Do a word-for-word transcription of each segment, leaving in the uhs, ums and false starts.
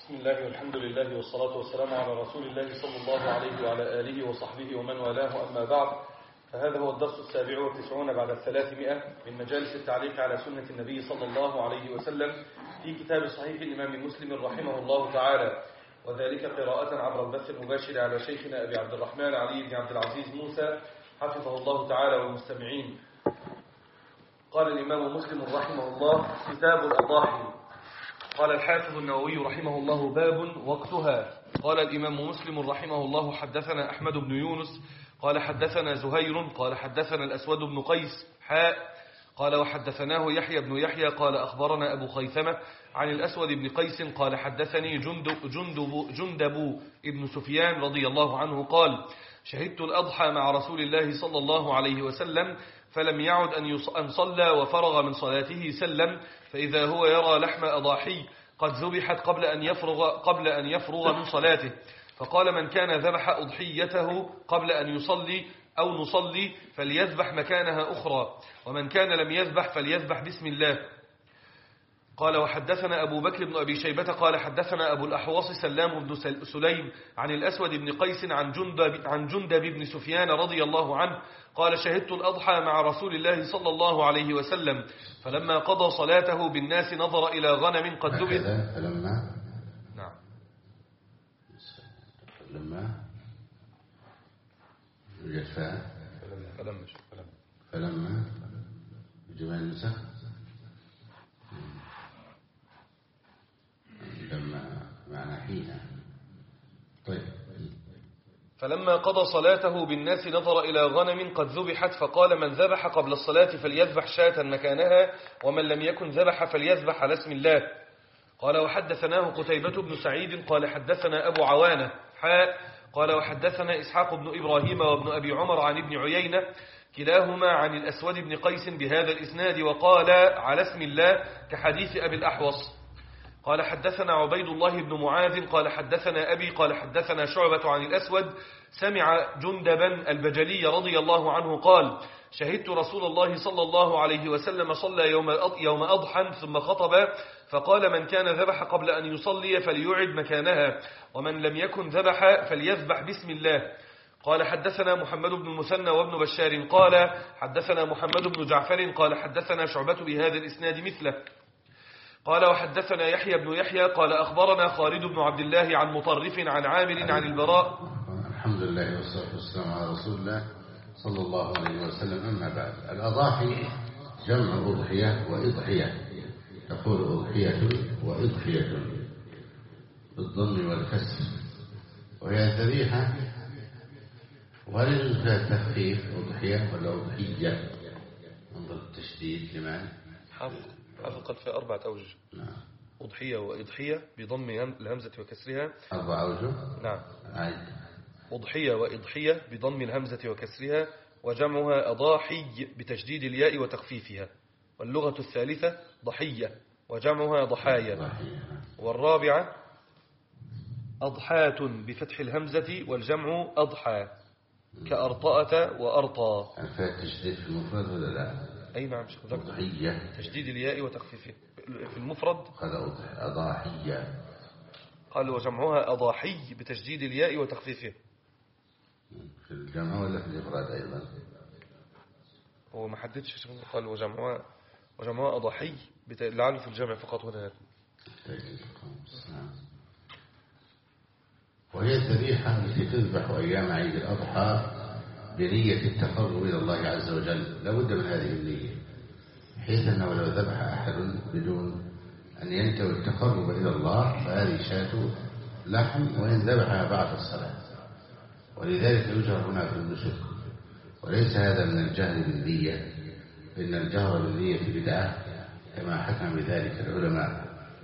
بسم الله والحمد لله والصلاة والسلام على رسول الله صلى الله عليه وعلى آله وصحبه ومن والاه، أما بعد، فهذا هو الدرس السابع والتسعون بعد الثلاثمائة من مجالس التعليق على سنة النبي صلى الله عليه وسلم في كتاب صحيح الإمام مسلم رحمه الله تعالى، وذلك قراءة عبر البث المباشر على شيخنا أبي عبد الرحمن علي بن عبد العزيز موسى حفظه الله تعالى والمستمعين. قال الإمام مسلم رحمه الله: كتاب الأضاحي. قال الحافظ النووي رحمه الله: باب وقتها. قال الإمام مسلم رحمه الله: حدثنا أحمد بن يونس قال حدثنا زهير قال حدثنا الأسود بن قيس حاء قال وحدثناه يحيى بن يحيى قال أخبرنا أبو خيثمة عن الأسود بن قيس قال حدثني جندب, جندب, جندب ابن سفيان رضي الله عنه قال: شهدت الأضحى مع رسول الله صلى الله عليه وسلم فلم يعد أن صلى وفرغ من صلاته سلم، فإذا هو يرى لحم أضاحي قد ذبحت قبل أن يفرغ قبل أن يفرغ من صلاته، فقال: من كان ذبح أضحيته قبل أن يصلي أو نصلي فليذبح مكانها أخرى، ومن كان لم يذبح فليذبح بسم الله. قال وحدثنا أبو بكر بن أبي شيبة قال حدثنا أبو الأحوص سلام بن سليم عن الأسود بن قيس عن جندب, عن جندب بن سفيان رضي الله عنه قال: شهدت الأضحى مع رسول الله صلى الله عليه وسلم فلما قضى صلاته بالناس نظر إلى غنم قد ذبح. فلما نعم فلما يوجد فاء فلما فلما جمال النسخ لما معنى حين. طيب. فلما قضى صلاته بالناس نظر إلى غنم قد ذبحت فقال: من ذبح قبل الصلاة فليذبح شاة مكانها، ومن لم يكن ذبح فليذبح على اسم الله. قال وحدثناه قتيبة بن سعيد قال حدثنا أبو عوانة حاء قال وحدثنا إسحاق بن إبراهيم وابن أبي عمر عن ابن عيينة كلاهما عن الأسود بن قيس بهذا الإسناد وقال: على اسم الله كحديث أبي الأحوص. قال حدثنا عبيد الله بن معاذ قال حدثنا أبي قال حدثنا شعبة عن الأسود سمع جندبا البجلي رضي الله عنه قال: شهدت رسول الله صلى الله عليه وسلم صلى يوم يوم أضحى ثم خطب فقال: من كان ذبح قبل أن يصلي فليعد مكانها، ومن لم يكن ذبح فليذبح بسم الله. قال حدثنا محمد بن المثنى وابن بشار قال حدثنا محمد بن جعفر قال حدثنا شعبة بهذا الإسناد مثله. قال وحدثنا يحيى بن يحيى قال أخبرنا خالد بن عبد الله عن مطرف عن عامر عن البراء. الحمد لله والصلاة والسلام على رسول الله صلى الله عليه وسلم. أما بعد، الأضاحي جمع أضحية وإضحية، تقول أضحية وإضحية بالضم والكسر، وهي ذبيحة، وهل يجوز فيها التخفيف أضحية ولا أضحية؟ انظر التشديد لمن حافظ حافظ قال في أربعة أوجه. نعم. أضحية وإضحية بضم الهمزة وكسرها. أربع أوجه. نعم. عيد. أضحية وإضحية بضم الهمزة وكسرها، وجمعها أضاحي بتشديد الياء وتخفيفها، واللغة الثالثة ضحية وجمعها ضحايا، ضحية. والرابعة أضحاة بفتح الهمزة والجمع أضحى كأرطأة وأرطى. فيها تشديد في المفرد ولا لا؟ أي نعم ذكر أضحية تشديد الياء وتخفيفه في المفرد. هذا أضاحية. قال وجمعها أضاحي بتشديد الياء وتخفيفه. في الجمع ولا في الإفراد أيضا؟ هو ما حددش، قال وجمعها وجمعها أضاحي بت... لعله في الجمع فقط هنا. وهي الذبيحة التي تذبح أيام عيد الأضحى بنية التقرب إلى الله عز وجل. لا بد من هذه النية، حيث أنه لو ذبح أحد بدون أن ينتوي التقرب إلى الله فهذه شاة لحم، وإن ذبحها بعد الصلاة، ولذلك يجهر هنا في النسك، وليس هذا من الجهل بالنية، فإن الجهر بالنية بدعة كما حكم بذلك العلماء،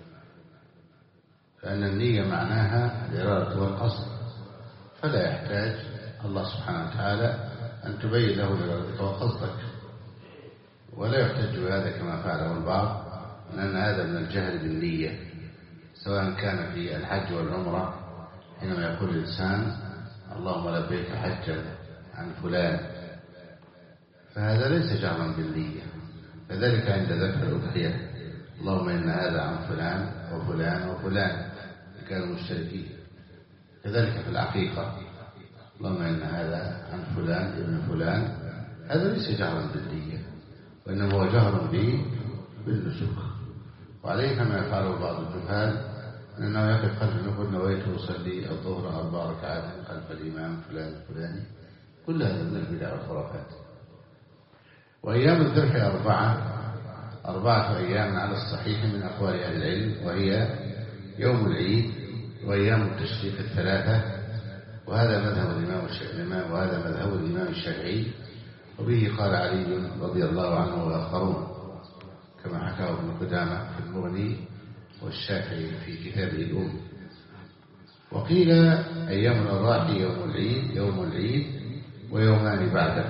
فأن النية معناها الإرادة والقصد، فلا يحتاج الله سبحانه وتعالى أن تبين له إرادتك وقصدك، ولا يحتج بهذا كما فعله البعض من أن هذا من الجهل بالنية، سواء كان في الحج والعمرة حينما يقول الإنسان اللهم لبيك حجا عن فلان، فهذا ليس جهرا بالنية. كذلك عند ذكر الأضحية اللهم إن هذا عن فلان وفلان وفلان، كانوا مشتركين. كذلك في العقيقة، اللهم إن هذا عن فلان ابن فلان، هذا ليس جهرا بالنية، وإنما هو جهر به بالنسك. وعليه كما يفعله بعض الجهال أنه يقف خلف النفل نويت يصلي الظهر أربع ركعات خلف الإمام فلان الفلاني، كل هذا من البدع والخرافات. وأيام الذبح أربعة أربعة أيام على الصحيح من أقوال أهل العلم، وهي يوم العيد وأيام التشريق الثلاثة، وهذا مذهب الإمام الشافعي وهذا مذهب الإمام الشافعي، وبه قال علي رضي الله عنه وآخرون كما حكاه ابن قدامة في المغني والشافعي في كتابه الأم. وقيل أيام الأضاحي يوم العيد يوم العيد ويومان بعده،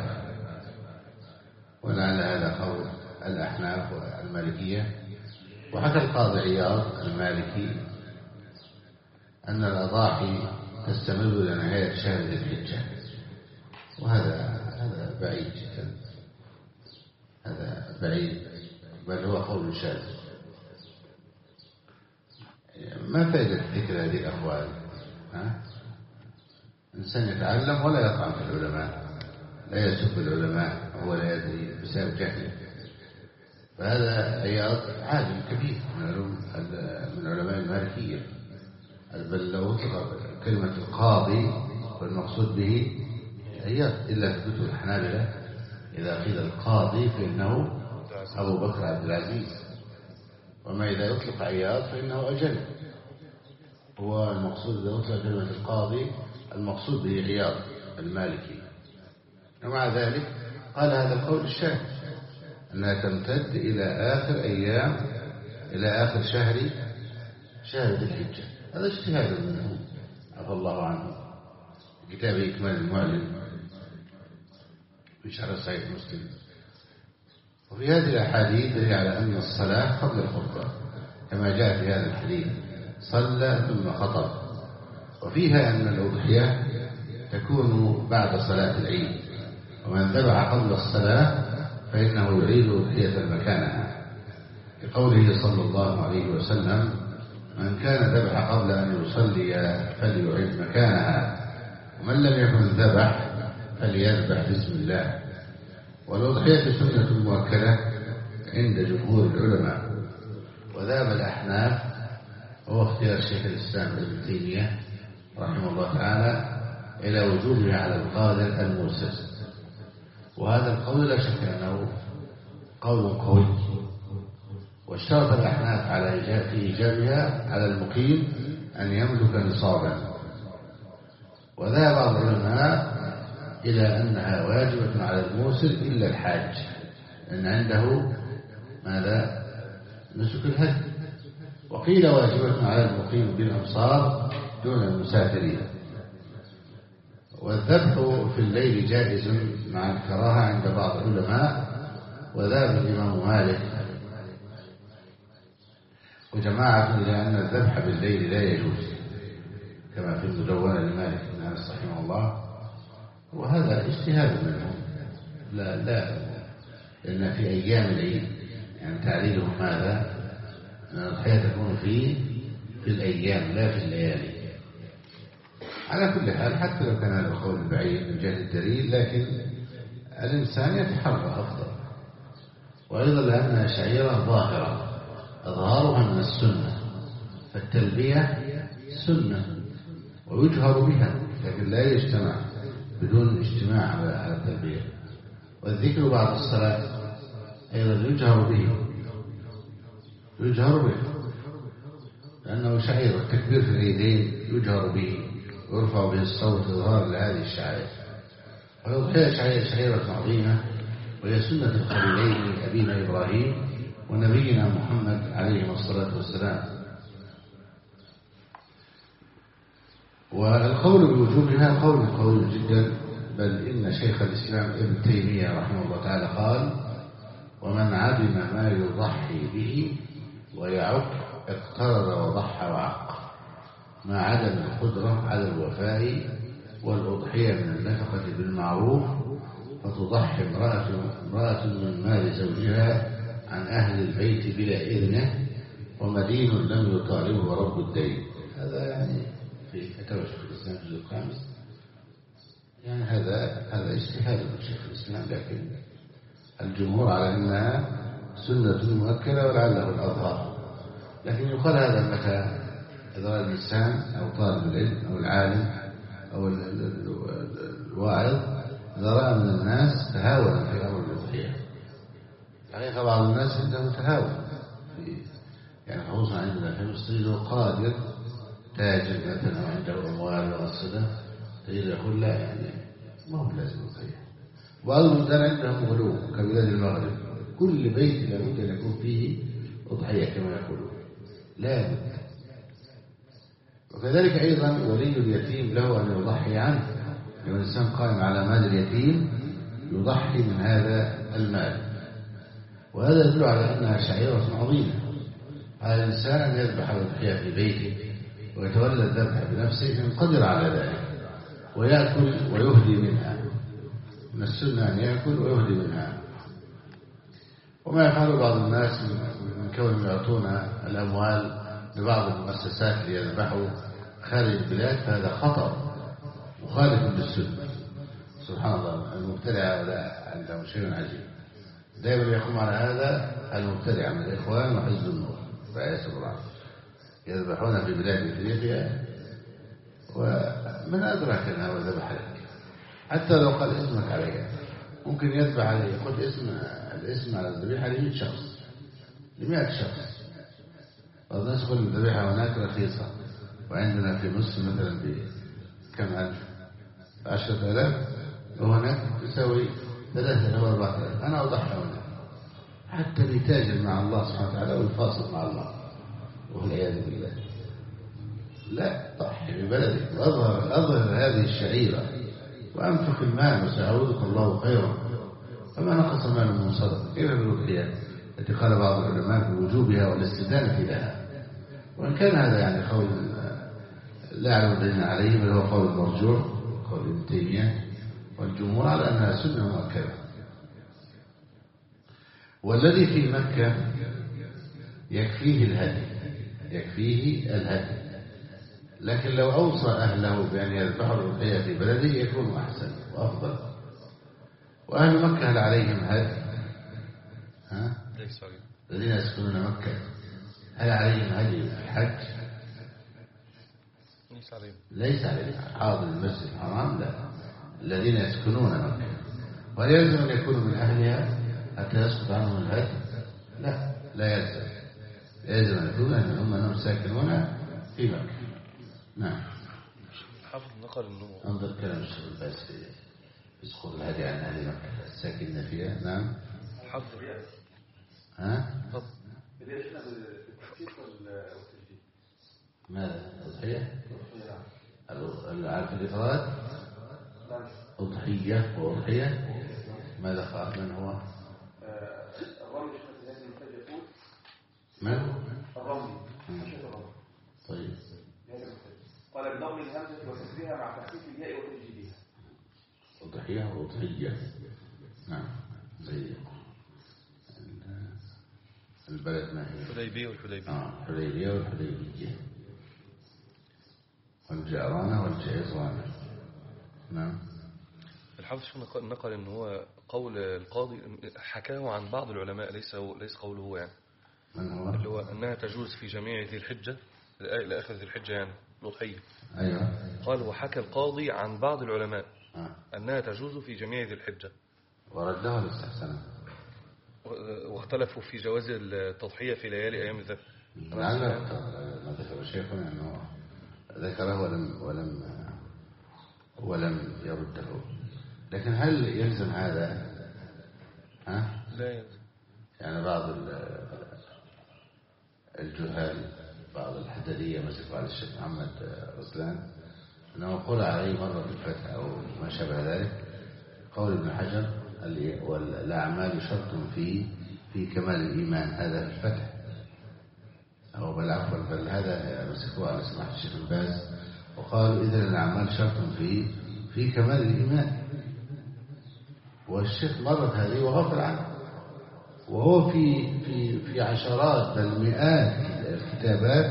ولعل هذا قول الأحناف والمالكية. وحكى القاضي عياض المالكي أن الأضاحي تستمر إلى نهاية شهر ذي الحجة، وهذا هذا بعيد جدا، هذا بعيد، بل هو قول شاذ. ما فائدة ذكر هذه الأقوال؟ ها؟ إنسان يتعلم ولا يطعن في العلماء، لا يسب العلماء وهو لا يدري بسبب جهله. فهذا عياض عالم كبير من علوم من علماء المالكية، بل لو اطلق كلمة القاضي والمقصود به عياض، إلا تثبت الحنابلة إذا قيل القاضي فإنه أبو بكر عبد العزيز، وما إذا يطلق عياض فإنه أجل. هو المقصود إذا أطلق كلمة القاضي المقصود به عياض المالكي. ومع ذلك قال هذا القول الشاذ أنها تمتد إلى آخر أيام إلى آخر شهر شهر ذي الحجة. هذا اجتهاد منه عفى الله عنه، كتابه إكمال المعلم في شرح صحيح مسلم. وفي هذه الأحاديث دليل على أن الصلاة قبل الخطبة كما جاء في هذا الحديث صلى ثم خطب، وفيها أن الأضحية تكون بعد صلاة العيد، ومن ذبح قبل الصلاة فإنه يعيد أضحية مكانها، لقوله صلى الله عليه وسلم من كان ذبح قبل أن يصلي فليعيد مكانها، ومن لم يكن ذبح فليذبح بسم الله. والأضحية سنة مؤكدة عند جمهور العلماء، وذهب الأحناف هو اختيار شيخ الإسلام ابن تيمية رحمه الله تعالى إلى وجوبها على القادر الموسر، وهذا القول لا شك أنه قول قوي. واشترط الأحناف على إيجابها على المقيم أن يملك نصابا، وذهب بعض العلماء إلى أنها واجبة على الموسر إلا الحاج، لأن عنده ماذا نسك الهدي. وقيل واجبة على المقيم بالأمصار دون المسافرين. والذبح في الليل جائز مع الكراهة عند بعض العلماء، وذهب الإمام مالك وجماعة إلى أن الذبح بالليل لا يجوز كما في المدونة لمالك بن أنس رحمه الله، وهذا اجتهاد منهم. لا لا لأن في أيام العيد يعني تعليلهم ماذا؟ أن الأضحية تكون في في الأيام لا في الليالي. على كل حال حتى لو كان هذا القول بعيد من جهة الدليل، لكن الإنسان يتحرى أفضل. وأيضا لأنها شعيرة ظاهرة إظهارها من السنة، فالتلبية سنة ويجهر بها، لكن لا يجتمع بدون اجتماع على التلبية. والذكر بعد الصلاة أيضا يجهر به يجهر به لأنه شعير. التكبير في العيدين يجهر به ويرفع به الصوت إظهار لهذه الشعائر. والأضحية شعيرة عظيمة، وهي سنة الخليلين أبينا إبراهيم ونبينا محمد عليه الصلاة والسلام. والقول بوجوبها قول قوي جدا، بل إن شيخ الإسلام ابن تيمية رحمه الله تعالى قال ومن علم ما يضحي به ويعق اقترض وضحى وعق، ما عدم القدرة على الوفاء والأضحية من النفقة بالمعروف، فتضحي امرأة, امرأة من مال زوجها عن أهل البيت بلا إذنه، ومدين لم يطالبه رب الدين. هذا يعني في فتاوى شيخ الإسلام في الجزء الخامس، يعني هذا هذا اجتهاد من شيخ الإسلام، لكن الجمهور على أنها سنة مؤكدة ولعله الأظهر. لكن يقال هذا متى إذا رأى الإنسان أو طالب العلم أو العالم أو الواعظ إذا رأى من الناس تهاونا في أمر الأضحية. حقيقة بعض الناس عنده تهاون، يعني خصوصا عندنا في مصر له قادر تاجر مثلا أو عنده أموال وأصله تجد يقول لا يعني ما هو لازم أضحية. وبعض البلدان عندهم غلو كبلاد المغرب، كل بيت لابد أن يكون فيه أضحية كما يقولون لا بد. وكذلك أيضا ولي اليتيم له أن يضحي عنه، لو الإنسان قائم على مال اليتيم يضحي من هذا المال، وهذا يدل على أنها شعيرة عظيمة. على الإنسان أن يذبح الأضحية في بيته ويتولى الذبح بنفسه إن قدر على ذلك، ويأكل ويهدي منها، من السنة أن يأكل ويهدي منها. وما يفعل بعض الناس من كونهم يعطون الأموال لبعض المؤسسات ليذبحوا خارج البلاد فهذا خطأ مخالف للسنة. سبحان الله، المبتدع هؤلاء عندهم شيء عجيب، دائما يقوم على هذا المبتدع من الإخوان وحزب النور رئيس الرعب، يذبحون في بلاد إفريقيا ومن أدرك أنه ذبح لك، حتى لو قال اسمك عليها ممكن يذبح عليه، يقول اسم الاسم على الذبيحة لمئة شخص لمئة شخص. بعض الناس يقول الذبيحة هناك رخيصة، وعندنا في مصر مثلا بكم ألف عشرة آلاف، وهناك تساوي ثلاثة أو أربعة آلاف. أنا أضحي هنا حتى بيتاجر مع الله سبحانه وتعالى ويفاصل مع الله والعياذ بالله. لا، ضحي ببلدك وأظهر أظهر هذه الشعيرة وأنفق المال وسيعوضك الله خيرا، فما نقص مال من صدقة. كيف بالأضحية التي قال بعض العلماء بوجوبها والاستدانة لها، وإن كان هذا يعني قول لا أعلم دليل عليه، بل هو قول مرجوح، قول ابن تيمية والجمهور على أنها سنة مؤكدة. والذي في مكة يكفيه الهدي يكفيه الهدي لكن لو أوصى أهله بأن يذبحوا الأضحية في بلده يكون أحسن وأفضل. وأهل مكة هل عليهم هدي؟ ها؟ الذين يسكنون مكة هل عليهم هدي في الحج؟ ليس عليهم ليس عليهم حاضر المسجد الحرام لا، الذين يسكنون مكة. وهل يلزم أن يكونوا من أهلها حتى يسقط عنهم الهدي؟ لا، لا يلزم. يلزم أن يكونوا أنهم أنهم ساكنون في مكة. نعم. حافظ نقل النمو. انظر كلام الشيخ الباس يسقط الهدي عن أهل مكة الساكنين فيها. نعم. حافظ. ها؟ حافظ. ماذا؟ أضحية؟ العارف الإفراد؟ أضحية وأضحية. ماذا قال؟ من هو؟ الرمي لازم يكون. من؟ الرمي. طيب. قال بضم الهمزة وكسرها مع تخفيف الياء وتجديدها. أضحية وأضحية. نعم. زي البلد ما هي؟ الحديبية والحديبية. آه الحديبية والحديبية. والجعرانة والجعزرانة. نعم. الحافظ نقل, نقل ان هو قول القاضي حكاه عن بعض العلماء، ليس ليس قوله هو يعني. من هو؟ اللي هو انها تجوز في جميع ذي الحجة لاخر ذي الحجة يعني الأضحية. أيوة. قال وحكى القاضي عن بعض العلماء آه. انها تجوز في جميع ذي الحجة، وردها الاستحسان، واختلفوا في جواز التضحية في ليالي ايام الذبح. لعل ما ذكر شيخنا انه ذكره ولم ولم ولم يرده. لكن هل يلزم هذا؟ ها؟ لا يلزم. يعني بعض الجهال بعض الحدادية مثل قال الشيخ محمد رسلان انه قول عليه مرة بالفتح او ما شابه ذلك، قول ابن حجر والاعمال شرط في في كمال الايمان، هذا في الفتح أو بل عفوا بل هذا مسكوه على سماحة الشيخ الباز وقالوا إذن الأعمال شرط في في كمال الإيمان. والشيخ مرت هذه وغفل عنه، وهو في في في عشرات بل مئات الكتابات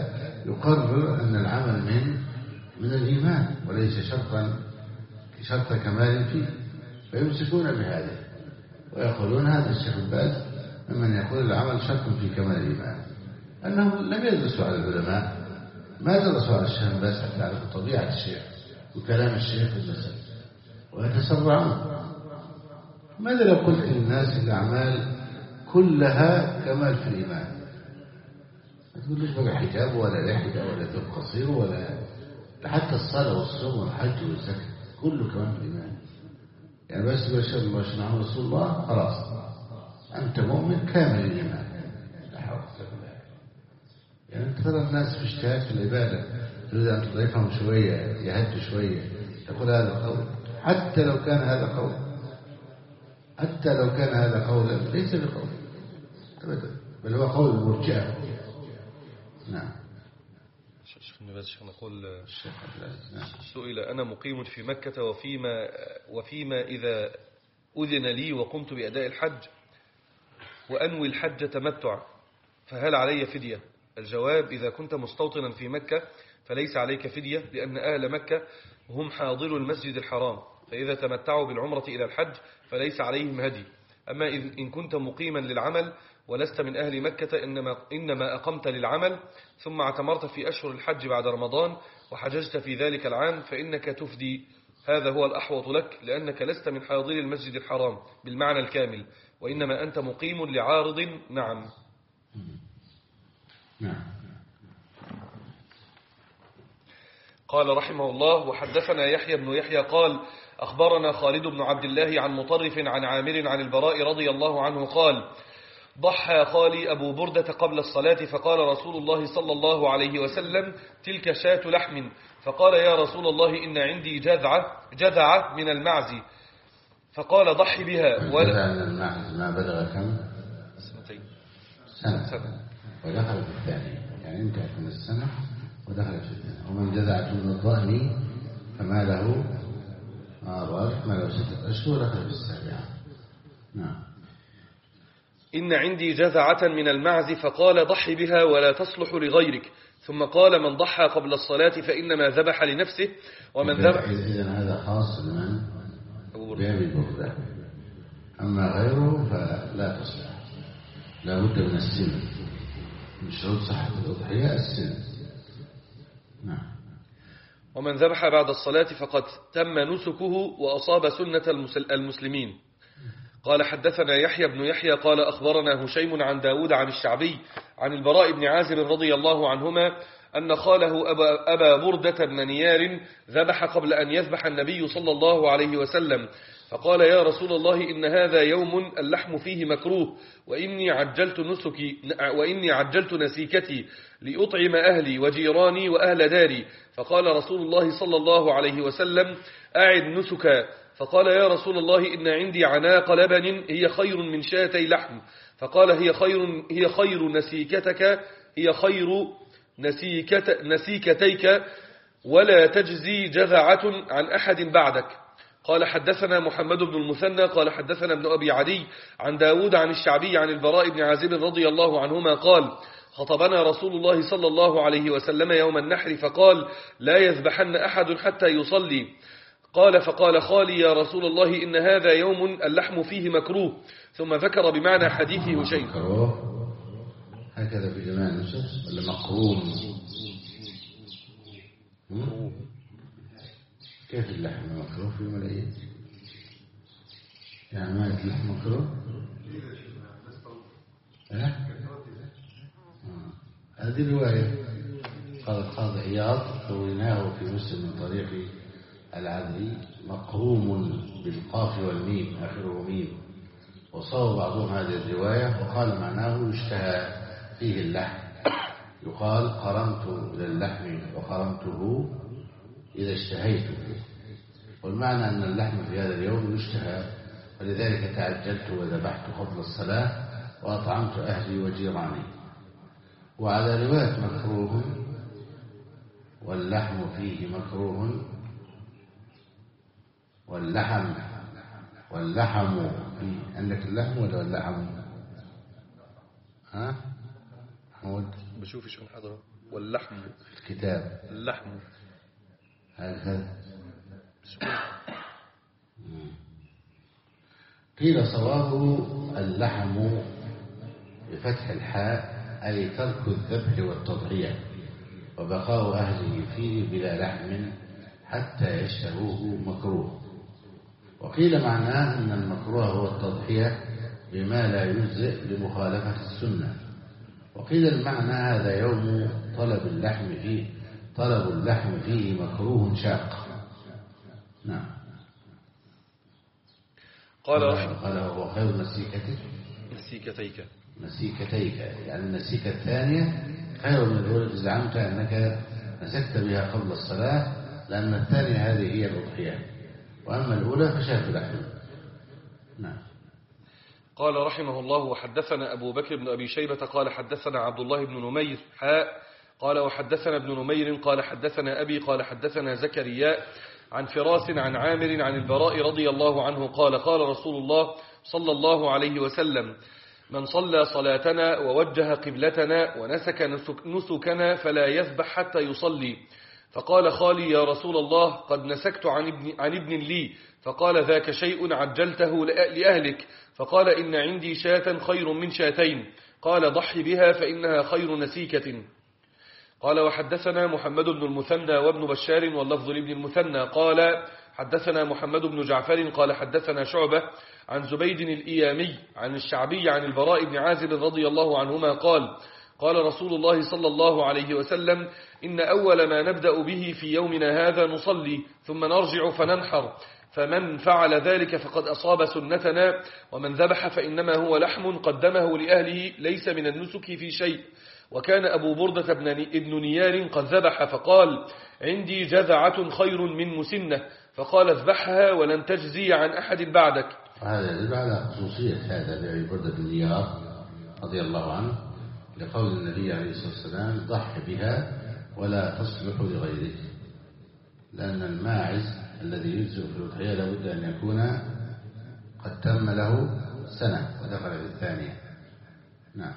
يقرر أن العمل من من الإيمان وليس شرطا شرط كمال فيه، فيمسكون بهذا ويقولون هذا الشيخ باز ممن يقول العمل شرط في كمال الإيمان، أنهم لم يدرسوا على العلماء، ما درسوا على الشيخ باز حتى يعرفوا طبيعة الشيخ وكلام الشيخ في المسألة ويتسرعون. ماذا لو قلت للناس الأعمال كلها كمال في الإيمان؟ ما تقولوش بقى حجاب ولا لحية ولا ثوب قصير ولا حتى الصلاة والصوم والحج والزكاة كله كمان في الإيمان. يعني بس بشر الله شنعه رسول الله خلاص أنت مؤمن كامل الإيمان. لا حول ولا قوة إلا بالله. يعني أنت ترى الناس في اجتهاد في العبادة تريد أن تضيفهم شوية يهدوا شوية تقول هذا قول، حتى لو كان هذا قول حتى لو كان هذا قولا ليس بقول أبدا، بل هو قول المرجئة. نعم. شيخ النباز شيخ نقول سئل أنا مقيم في مكة وفيما, وفيما إذا أذن لي وقمت بأداء الحج وأنوي الحج تمتع فهل علي فدية؟ الجواب إذا كنت مستوطنا في مكة فليس عليك فدية، لأن أهل مكة هم حاضر المسجد الحرام، فإذا تمتعوا بالعمرة إلى الحج فليس عليهم هدي. أما إن كنت مقيما للعمل ولست من أهل مكة إنما, إنما أقمت للعمل ثم اعتمرت في أشهر الحج بعد رمضان وحججت في ذلك العام فإنك تفدي، هذا هو الأحوط لك، لأنك لست من حاضر المسجد الحرام بالمعنى الكامل، وإنما أنت مقيم لعارض. نعم. نعم. قال رحمه الله وحدثنا يحيى بن يحيى قال أخبرنا خالد بن عبد الله عن مطرف عن عامر عن البراء رضي الله عنه قال ضحى خالي أبو بردة قبل الصلاة فقال رسول الله صلى الله عليه وسلم تلك شاة لحم، فقال يا رسول الله إن عندي جذعة, جذعة من المعز، فقال ضحي بها. ولا من المعز ما بلغ كم؟ سنتين سنة, سنة. ودخل في الثاني، يعني انتهت من السنة ودخل في الثاني. ومن جذعة من الضأن فما له آبار ما له ستة أشهر دخل في السابعة. نعم. إن عندي جذعة من المعز، فقال ضحي بها ولا تصلح لغيرك، ثم قال من ضحى قبل الصلاة فإنما ذبح لنفسه ومن ذبح. إذن هذا خاص بمن؟ بأبي بردة، أما غيره فلا تصلح، لا بد من السن، من شروط صحة الأضحية السن. نعم. ومن ذبح بعد الصلاة فقد تم نسكه وأصاب سنة المسلمين. قال حدثنا يحيى بن يحيى قال أخبرنا هشيم عن داود عن الشعبي عن البراء بن عازب رضي الله عنهما أن خاله أبا, أبا بردة بن نيار ذبح قبل أن يذبح النبي صلى الله عليه وسلم، فقال يا رسول الله إن هذا يوم اللحم فيه مكروه، وإني عجلت نسكي وإني عجلت نسيكتي لأطعم أهلي وجيراني وأهل داري، فقال رسول الله صلى الله عليه وسلم أعد نسكا، فقال يا رسول الله إن عندي عناق لبن هي خير من شاتي لحم، فقال هي خير هي خير نسيكتك هي خير نسيكت نسيكتيك ولا تجزي جذعة عن أحد بعدك. قال حدثنا محمد بن المثنى قال حدثنا ابن أبي عدي عن داود عن الشعبي عن البراء بن عازب رضي الله عنهما قال خطبنا رسول الله صلى الله عليه وسلم يوم النحر فقال لا يذبحن أحد حتى يصلي. قال فقال خالي يا رسول الله إن هذا يوم اللحم فيه مكروه، ثم ذكر بمعنى حديث هشيم. هكذا في جماعة النصوص ولا مقروم؟ كيف اللحم مكروه في ملايين؟ يعني ما اللحم مكروه؟ ها؟ هذه رواية قال القاضي عياض رويناه في مسلم من طريق العدلي مقروم بالقاف والميم آخره ميم، وصاب بعضهم هذه الرواية وقال معناه يشتهى فيه اللحم، يقال قرمت للحم وقرمته إذا اشتهيته، والمعنى أن اللحم في هذا اليوم يشتهى، ولذلك تعجلت وذبحت قبل الصلاة وأطعمت أهلي وجيراني. وعلى رواية مكروه واللحم فيه مكروه واللحم واللحم فيه، عندك اللحم ولا اللحم؟ ها؟ بشوف شو حضره واللحم الكتاب اللحم هكذا. قيل صوابه اللحم بفتح الحاء أي ترك الذبح والتضحية وبقاء أهله فيه بلا لحم حتى يشتهوه مكروه. وقيل معناه أن المكروه هو التضحية بما لا يجزئ لمخالفة السنة. وقيل المعنى هذا يوم طلب اللحم فيه طلب اللحم فيه مكروه شاق. نعم. قال قال هو خير مسيكتك مسيكتيك مسيكتيك يعني المسيكة الثانية خير من الأولى إذا زعمت أنك مسكت بها قبل الصلاة، لأن الثانية هذه هي الأضحية، وأما الأولى فشاة لحم. نعم. قال رحمه الله وحدثنا أبو بكر بن أبي شيبة قال حدثنا عبد الله بن نمير حاء قال وحدثنا ابن نمير قال حدثنا أبي قال حدثنا زكريا عن فراس عن عامر عن البراء رضي الله عنه قال قال رسول الله صلى الله عليه وسلم من صلى صلاتنا ووجه قبلتنا ونسك نسك نسكنا فلا يذبح حتى يصلي. فقال خالي يا رسول الله قد نسكت عن ابن, عن ابن لي. فقال ذاك شيء عجلته لأهلك. فقال إن عندي شاة خير من شاتين. قال ضحي بها فإنها خير نسيكة. قال وحدثنا محمد بن المثنى وابن بشار واللفظ لابن المثنى قال حدثنا محمد بن جعفر قال حدثنا شعبة عن زبيد الإيامي عن الشعبي عن البراء بن عازب رضي الله عنهما قال قال رسول الله صلى الله عليه وسلم إن أول ما نبدأ به في يومنا هذا نصلي ثم نرجع فننحر، فمن فعل ذلك فقد أصاب سنتنا، ومن ذبح فإنما هو لحم قدمه لأهله ليس من النسك في شيء. وكان أبو بردة ابن نيار قد ذبح فقال عندي جذعة خير من مسنة، فقال اذبحها ولن تجزي عن أحد بعدك. هذا يدل على خصوصية هذا لأبي بردة بن نيار رضي الله عنه لقول النبي عليه الصلاة والسلام ضح بها ولا تصلح لغيرك، لأن الماعز الذي يجزئ في الأضحية لابد أن يكون قد تم له سنة ودخل في الثانية. نعم.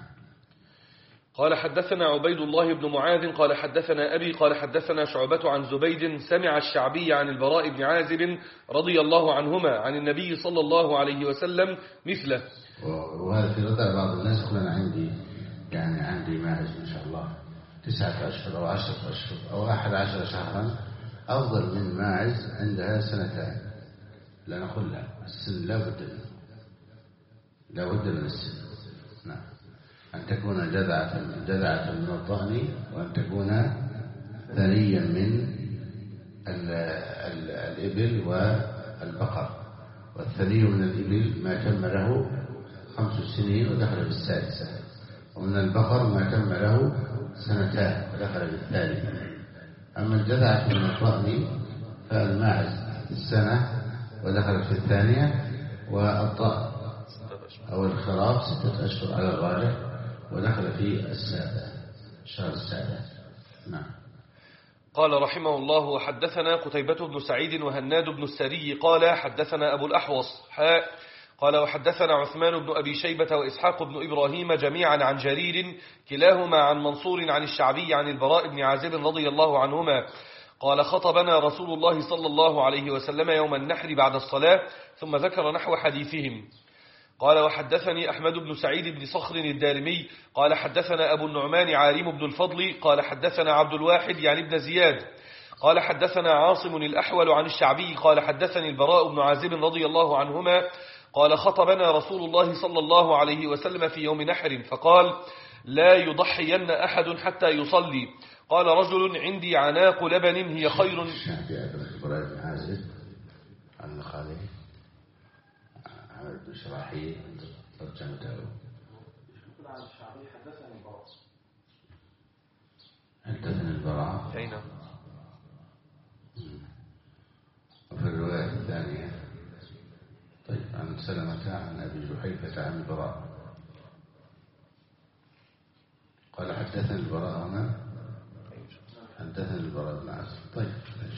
قال حدثنا عبيد الله بن معاذ قال حدثنا أبي قال حدثنا شعبة عن زبيد سمع الشعبي عن البراء بن عازب رضي الله عنهما عن النبي صلى الله عليه وسلم مثله. وهذا في رضا بعض الناس يقول أنا عندي يعني عندي ماعز إن شاء الله تسعة أشهر أو عشرة أشهر أو أحد عشر شهرا أفضل من ماعز عندها سنتان. لا نقول لا، السن لا بد منه، لا بد من السن. نعم. أن تكون جذعة جذعة من الضأن، وأن تكون ثنيا من ال ال الإبل والبقر. والثني من الإبل ما تم له خمس سنين ودخل في السادسة، ومن البقر ما تم له سنتان ودخل في الثالثة. أما الجذعة من الضأن فالماعز السنة ودخلت في الثانية، والضأن أو الخراف ستة أشهر على الراجح ودخل في السادة الشهر السادة. نعم. قال رحمه الله وحدثنا قتيبة بن سعيد وهناد بن السري قال حدثنا أبو الأحوص حاء قال وحدثنا عثمان بن أبي شيبة وإسحاق بن إبراهيم جميعا عن جرير كلاهما عن منصور عن الشعبي عن البراء بن عازب رضي الله عنهما قال خطبنا رسول الله صلى الله عليه وسلم يوم النحر بعد الصلاة ثم ذكر نحو حديثهم. قال وحدثني أحمد بن سعيد بن صخر الدارمي قال حدثنا أبو النعمان عارم بن الفضل قال حدثنا عبد الواحد يعني ابن زياد قال حدثنا عاصم الأحول عن الشعبي قال حدثني البراء بن عازب رضي الله عنهما قال خطبنا رسول الله صلى الله عليه وسلم في يوم نحر فقال لا يضحين أحد حتى يصلي. قال رجل عندي عناق لبن هي خير. البراء بن عازب عن خالد عمل بن شراحيل ترجمته. حدثني البراء أين؟ وفي الرواية الثانية طيب عن سلمة عن أبي جحيفة عن البراء قال حدثني البراء هنا حدثني البراء بن عازب. طيب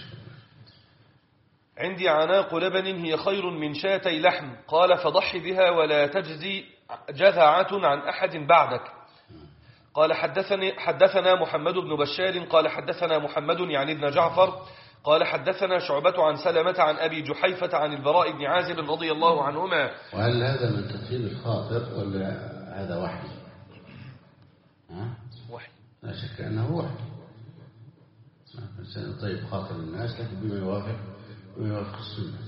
عندي عناق لبن هي خير من شاتي لحم. قال فضح بها ولا تجزي جذعة عن أحد بعدك. قال حدثني حدثنا محمد بن بشار قال حدثنا محمد يعني ابن جعفر قال حدثنا شعبة عن سلمة عن أبي جحيفة عن البراء بن عازب رضي الله عنهما. وهل هذا من تطيب الخاطر ولا هذا وحي؟ ها؟ وحي، لا شك أنه وحي. الإنسان يطيب خاطر الناس لكن بما يوافق بما يوافق السنة.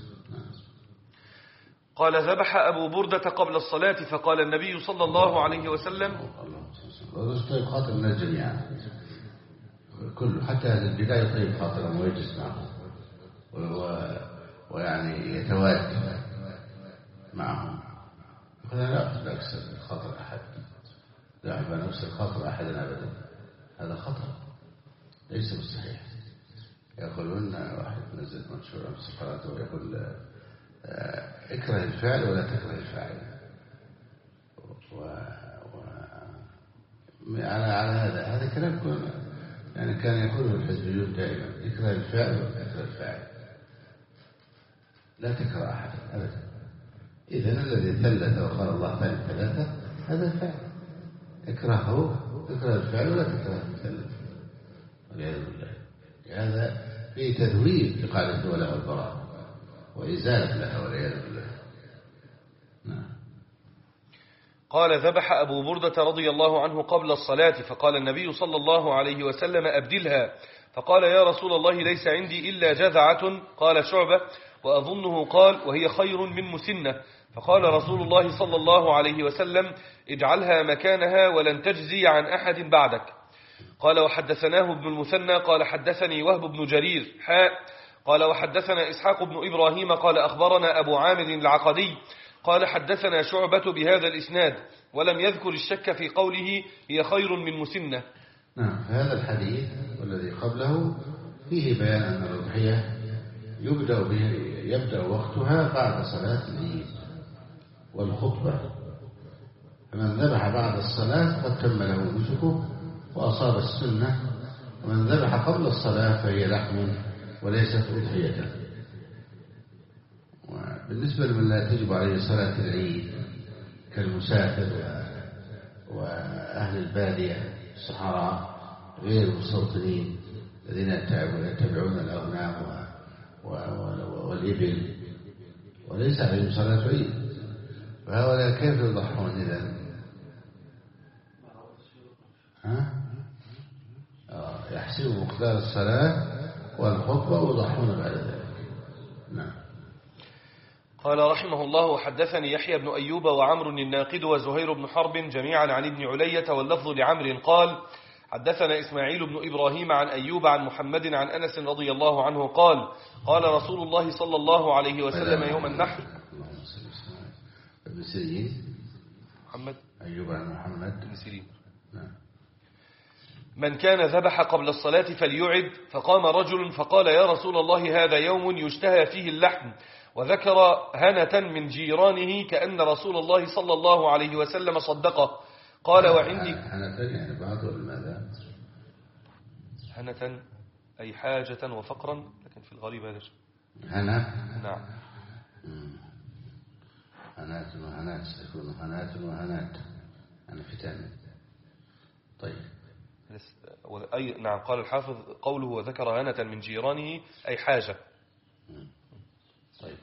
قال ذبح أبو بردة قبل الصلاة فقال النبي صلى الله عليه وسلم يطيب خاطر الناس جميعا كله، حتى أهل البداية يطيب خاطرهم ويجلس معهم ويعني يتواد معهم. فلا لا لا أكسر خاطر أحد، لا أحب أن أكسر خاطر أحد أبدا، هذا خطر ليس بالصحيح. يقولون واحد نزل منشورا في صفراته ويقول اكره الفعل ولا تكره الفاعل، و... و... على على هذا هذا كلام كون يعني كان يقوله الحزبيون دائما، اكره الفعل ولا تكره الفاعل، لا تكره أحد أبدا. إذن الذي ثلث وقال الله ثالث ثلاثة هذا الفعل، اكرهه، اكره الفعل ولا تكره الثلث، والعياذ بالله. هذا فيه تذويب لقاعدة الولاء والبراء وإزالة لها والعياذ بالله. نعم. قال ذبح أبو بردة رضي الله عنه قبل الصلاة فقال النبي صلى الله عليه وسلم أبدلها، فقال يا رسول الله ليس عندي إلا جذعة. قال شعبة وأظنه قال وهي خير من مسنة، فقال رسول الله صلى الله عليه وسلم اجعلها مكانها ولن تجزي عن أحد بعدك. قال وحدثناه ابن المثنى قال حدثني وهب بن جرير حاء قال وحدثنا إسحاق بن إبراهيم قال أخبرنا أبو عامر العقدي قال حدثنا شعبة بهذا الإسناد ولم يذكر الشك في قوله هي خير من مسنة. نعم. هذا الحديث والذي قبله فيه بيان أن الأضحية يبدأ به يبدأ وقتها بعد صلاة العيد والخطبة، فمن ذبح بعد الصلاة قد تم له نسكه وأصاب السنة، ومن ذبح قبل الصلاة فهي لحم وليست أضحية. وبالنسبة لمن لا تجب عليه صلاة العيد كالمسافر وأهل البادية الصحراء غير المستوطنين الذين يتبعون الأغنام والإبل وليس عليهم صلاة عيد، فهؤلاء كيف يضحون إذن؟ ها؟ يحسبوا مقدار الصلاة والخطبة ويضحون بعد ذلك. نعم. قال رحمه الله وحدثني يحيى بن أيوب وعمر الناقد وزهير بن حرب جميعا عن ابن علية واللفظ لعمر قال حدثنا إسماعيل بن إبراهيم عن أيوب عن محمد عن أنس رضي الله عنه قال قال رسول الله صلى الله عليه وسلم يوم النحر. ابن سيرين محمد أيوب عن محمد ابن سيرين. نعم. من كان ذبح قبل الصلاة فليعد، فقام رجل فقال يا رسول الله هذا يوم يشتهى فيه اللحم، وذكر هنة من جيرانه كأن رسول الله صلى الله عليه وسلم صدقه. قال وعندي هنة يعني بعض الماذا هنة أي حاجة وفقرا، لكن في الغالب هذا شيء هنة. نعم. هنات وهنات يكون هنات وهنات أنا في تاني. طيب. أي نعم. قال الحافظ قوله وذكر هنة من جيرانه أي حاجة. طيب.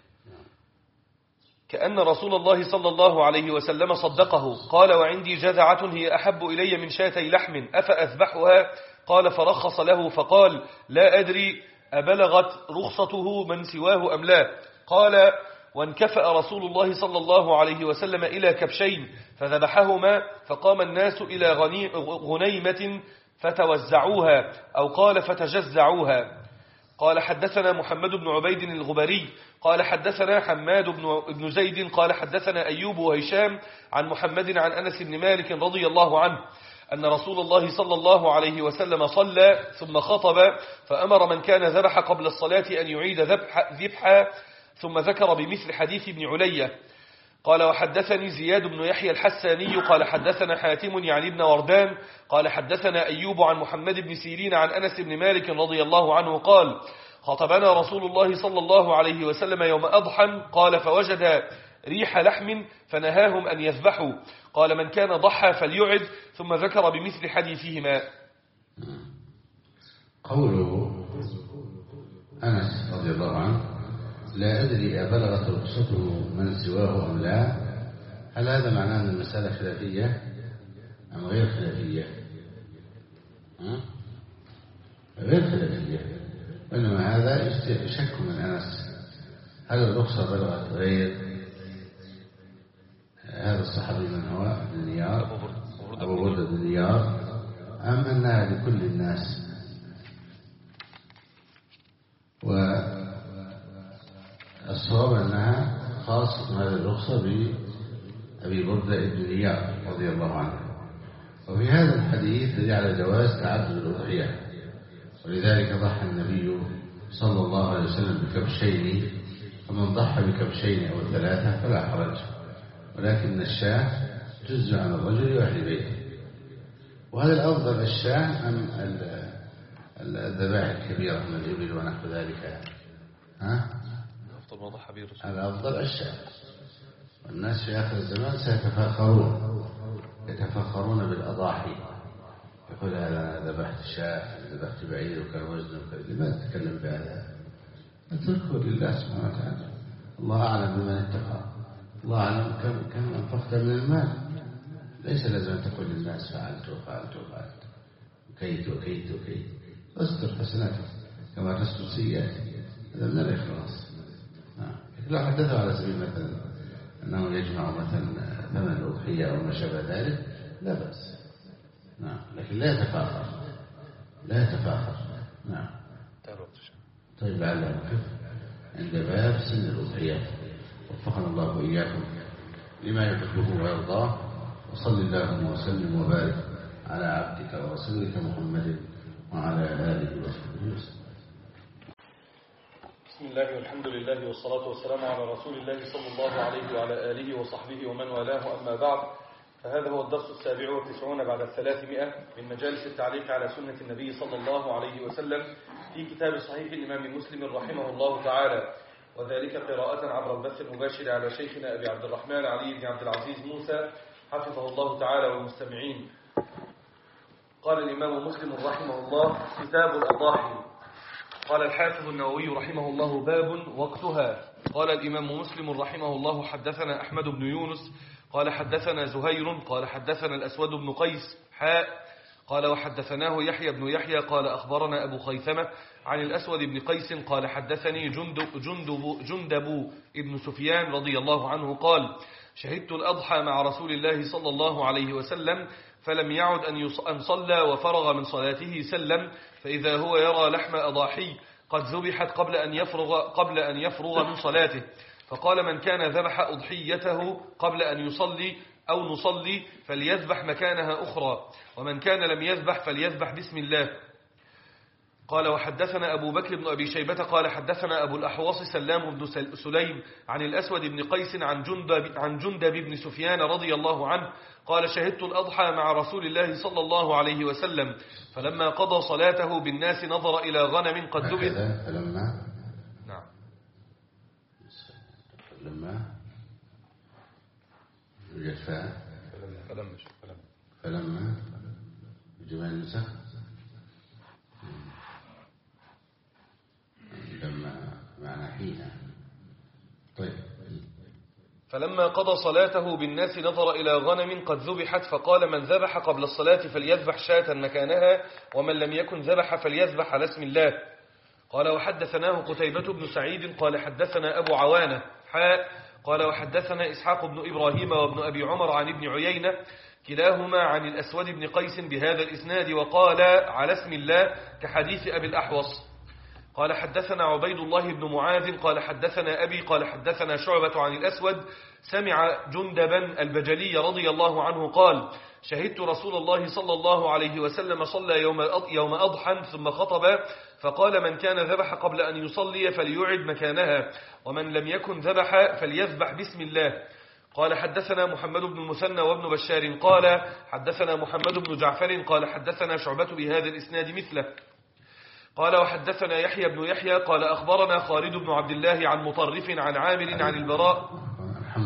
كأن رسول الله صلى الله عليه وسلم صدقه. قال وعندي جذعة هي أحب إلي من شاتي لحم أفأذبحها؟ قال فرخص له فقال لا أدري أبلغت رخصته من سواه أم لا. قال وانكفأ رسول الله صلى الله عليه وسلم إلى كبشين فذبحهما، فقام الناس إلى غنيمة فتوزعوها أو قال فتجزعوها. قال حدثنا محمد بن عبيد الغبري قال حدثنا حماد بن زيد قال حدثنا أيوب وهشام عن محمد عن أنس بن مالك رضي الله عنه أن رسول الله صلى الله عليه وسلم صلى ثم خطب فأمر من كان ذبح قبل الصلاة أن يعيد ذبح ذبحا، ثم ذكر بمثل حديث ابن علية. قال وحدثني زياد بن يحيى الحساني قال حدثنا حاتم يعني ابن وردان قال حدثنا أيوب عن محمد بن سيرين عن أنس بن مالك رضي الله عنه قال خطبنا رسول الله صلى الله عليه وسلم يوم أضحى. قال فوجد ريح لحم فنهاهم أن يذبحوا. قال من كان ضحى فليعد، ثم ذكر بمثل حديثهما. قوله أنس رضي الله عنه لا أدري أبلغت رخصته من سواه أم لا، هل هذا معناه أن المسألة خلافية أم غير خلافية؟ ها؟ غير خلافية، وإنما هذا شك من أنس هل الرخصة بلغت غير هذا الصحابي من هو بن نيار أبو بردة بن نيار أم أنها لكل الناس؟ والصواب أنها خاصة هذه الرخصة بأبي بردة بن نيار رضي الله عنه. وفي هذا الحديث دليل على جواز تعدد الأضحية، ولذلك ضحى النبي صلى الله عليه وسلم بكبشين، فمن ضحى بكبشين أو ثلاثة فلا حرج، ولكن الشاة جزء عن الرجل وأهل بيته. وهذا الأفضل الشاة أم الذبائح الكبيرة من الإبل ونحو ذلك؟ ها؟ الأفضل ما ضحى به الرسول. الأفضل الشاة. والناس في آخر الزمان سيتفاخرون يتفاخرون بالأضاحي، يقول هذا ذبحت شاة ذبحت بعير وكان وزنه وكذا. لماذا تتكلم بهذا؟ اتركه لله سبحانه وتعالى، الله أعلم بمن اتقى، الله أعلم كم كم أنفقت من المال. ليس لازم أن تقول للناس فعلت وفعلت وفعلت وكيت وكيت وكيت. استر حسناتك كما تستر سيئاتك، هذا من الإخلاص. لو حدثوا على سبيل مثلا أنه يجمع مثلا ثمن الأضحية أو ما شابه ذلك لا بأس، نعم، لكن لا يتفاخر لا يتفاخر. نعم. طيب لعلنا نقف عند باب سن الأضحيات، وفقنا الله وإياكم لما يحبه ويرضاه، وصل اللهم وسلم وبارك على عبدك ورسولك محمد وعلى آله وصحبه وسلم. بسم الله والحمد لله والصلاة والسلام على رسول الله صلى الله عليه وعلى آله وصحبه ومن والاه، أما بعد، فهذا هو الدرس السابع والتسعون بعد الثلاثمائة من مجالس التعليق على سنة النبي صلى الله عليه وسلم في كتاب صحيح الإمام مسلم رحمه الله تعالى، وذلك قراءة عبر البث المباشر على شيخنا أبي عبد الرحمن علي بن عبد العزيز موسى حفظه الله تعالى والمستمعين. قال الإمام مسلم رحمه الله: كتاب الأضاحي. قال الحافظ النووي رحمه الله: باب وقتها. قال الإمام مسلم رحمه الله: حدثنا أحمد بن يونس قال حدثنا زهير قال حدثنا الأسود بن قيس حاء قال وحدثناه يحيى بن يحيى قال أخبرنا أبو خيثمة عن الأسود بن قيس قال حدثني جندب, جندب, جندب ابن سفيان رضي الله عنه قال: شهدت الأضحى مع رسول الله صلى الله عليه وسلم فلم يعد أن صلى وفرغ من صلاته سلم، فإذا هو يرى لحم أضاحي قد ذبحت قبل أن يفرغ قبل أن يفرغ من صلاته، فقال: من كان ذبح أضحيته قبل أن يصلي أو نصلي فليذبح مكانها أخرى، ومن كان لم يذبح فليذبح بسم الله. قال وحدثنا أبو بكر بن أبي شيبة قال حدثنا أبو الأحوص سلام بن سليم عن الأسود بن قيس عن جندب, عن جندب بن سفيان رضي الله عنه قال: شهدت الأضحى مع رسول الله صلى الله عليه وسلم فلما قضى صلاته بالناس نظر إلى غنم قد ذبح. فلما نعم فلما يوجد فاء فلما فلما جمال النسخ لما معنى حين. طيب. فلما قضى صلاته بالناس نظر إلى غنم قد ذبحت فقال: من ذبح قبل الصلاة فليذبح شاة مكانها، ومن لم يكن ذبح فليذبح على اسم الله. قال وحدثناه قتيبة بن سعيد قال حدثنا أبو عوانة حاء قال وحدثنا إسحاق بن إبراهيم وابن أبي عمر عن ابن عيينة كلاهما عن الأسود بن قيس بهذا الإسناد وقال: على اسم الله كحديث أبي الأحوص. قال حدثنا عبيد الله بن معاذ قال حدثنا أبي قال حدثنا شعبة عن الأسود سمع جندبا البجلي رضي الله عنه قال: شهدت رسول الله صلى الله عليه وسلم صلى يوم يوم أضحى ثم خطب فقال: من كان ذبح قبل أن يصلي فليعد مكانها، ومن لم يكن ذبح فليذبح بسم الله. قال حدثنا محمد بن المثنى وابن بشار قال حدثنا محمد بن جعفر قال حدثنا شعبة بهذا الإسناد مثله. قال وحدثنا يحيى بن يحيى قال أخبرنا خالد بن عبد الله عن مطرف عن عامر عن البراء. الحمد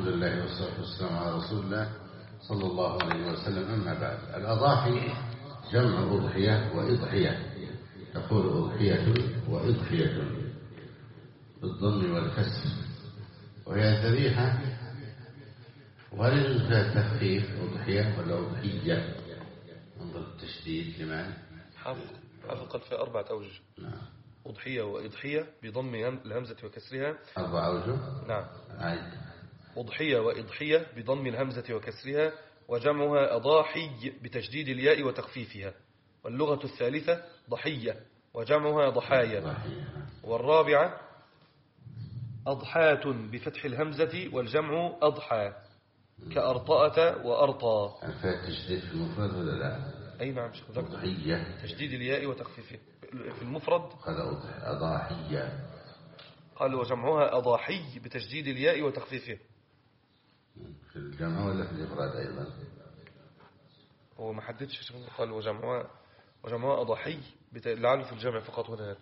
الحمد لله والصلاة والسلام على رسول الله صلى الله عليه وسلم. أما بعد، الأضاحي جمع أضحية وإضحية، تقول أضحية وإضحية بالضم والكسر، وهي ذبيحة. وهل يجوز فيها التخفيف أضحية ولا أضحية؟ انظر التشديد لمن حافظ حافظ قال فيها أربعة أوجه. نعم. أضحية وإضحية بضم الهمزة وكسرها. أربع أوجه. نعم. عيد. أضحية وإضحية بضم الهمزة وكسرها، وجمعها أضاحي بتشديد الياء وتخفيفها. واللغة الثالثة ضحية وجمعها ضحايا. والرابعة أضحاة بفتح الهمزة والجمع أضحى كأرطأة وأرطى. فيها تشديد في المفرد ولا لا؟ أي نعم. ضحية تشديد الياء وتخفيفه في المفرد. قال أضاحية، قال وجمعها أضاحي بتشديد الياء وتخفيفه. في الجمع ولا في الإفراد أيضا؟ هو ما حددش، قال وجمعها وجمعها أضاحي لعله في الجمع فقط هنا.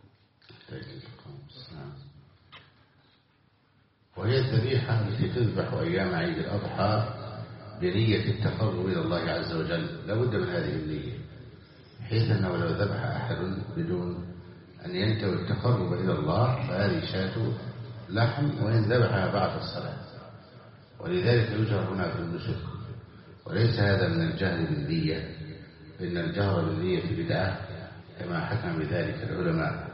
وهي الذبيحة التي تذبح أيام عيد الأضحى بنية التقرب إلى الله عز وجل. لا بد من هذه النية، بحيث أنه لو ذبح أحد بدون أن ينتوي التقرب إلى الله فهذه شاة لحم، وإن ذبحها بعد الصلاة. ولذلك يجهر هنا في النسك، وليس هذا من الجهل بالنية، فإن الجهر بالنية بدعة كما حكم بذلك العلماء،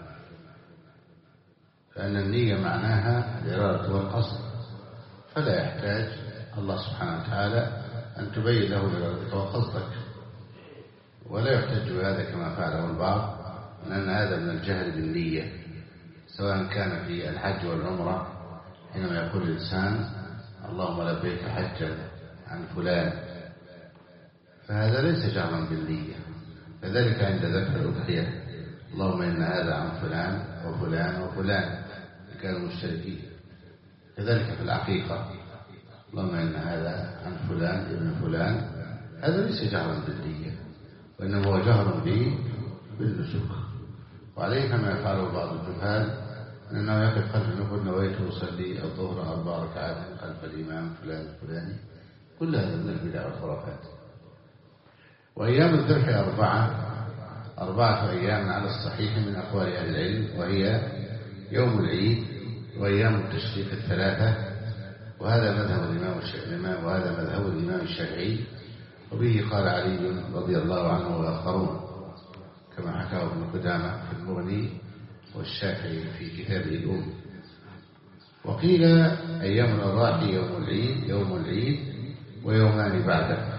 فأن النية معناها الإرادة والقصد، فلا يحتاج الله سبحانه وتعالى أن تبين له إرادتك وقصدك. ولا يحتج بهذا كما فعله البعض، لأن هذا من الجهل بالنية، سواء كان في الحج والعمرة حينما يقول الإنسان اللهم لبيك حجا عن فلان، فهذا ليس جهرا بالنية. كذلك عند ذبح الأضحية اللهم إن هذا عن فلان وفلان وفلان كانوا مشتركين. كذلك في العقيقة اللهم إن هذا عن فلان ابن فلان، هذا ليس جهرا بالنية، وإنما هو جهر به بالنسك. وعليه كما يفعله بعض الجهال أنه يقف خلف يقول نويت أصلي الظهر أربع ركعات خلف الإمام فلان الفلاني. كل هذا من البدع والخرافات. وأيام الذبح أربعة أربعة أيام على الصحيح من أقوال أهل العلم، وهي يوم العيد وأيام التشريق الثلاثة، وهذا مذهب الإمام الشافعي وهذا مذهب الإمام الشافعي، وبه قال علي رضي الله عنه وآخرون كما حكاه ابن قدامة في المغني والشافعي في كتابه الأم. وقيل أيام الأضاحي يوم العيد يوم العيد ويومان بعده،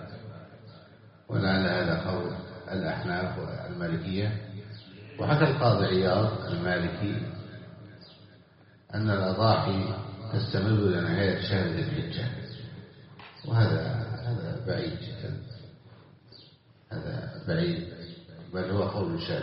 ولعل هذا قول الأحناف والمالكية. وحكى القاضي عياض المالكي أن الأضاحي تستمر إلى نهاية شهر ذي الحجة، وهذا هذا بعيد جدا، هذا بعيد، بل هو قول شاذ.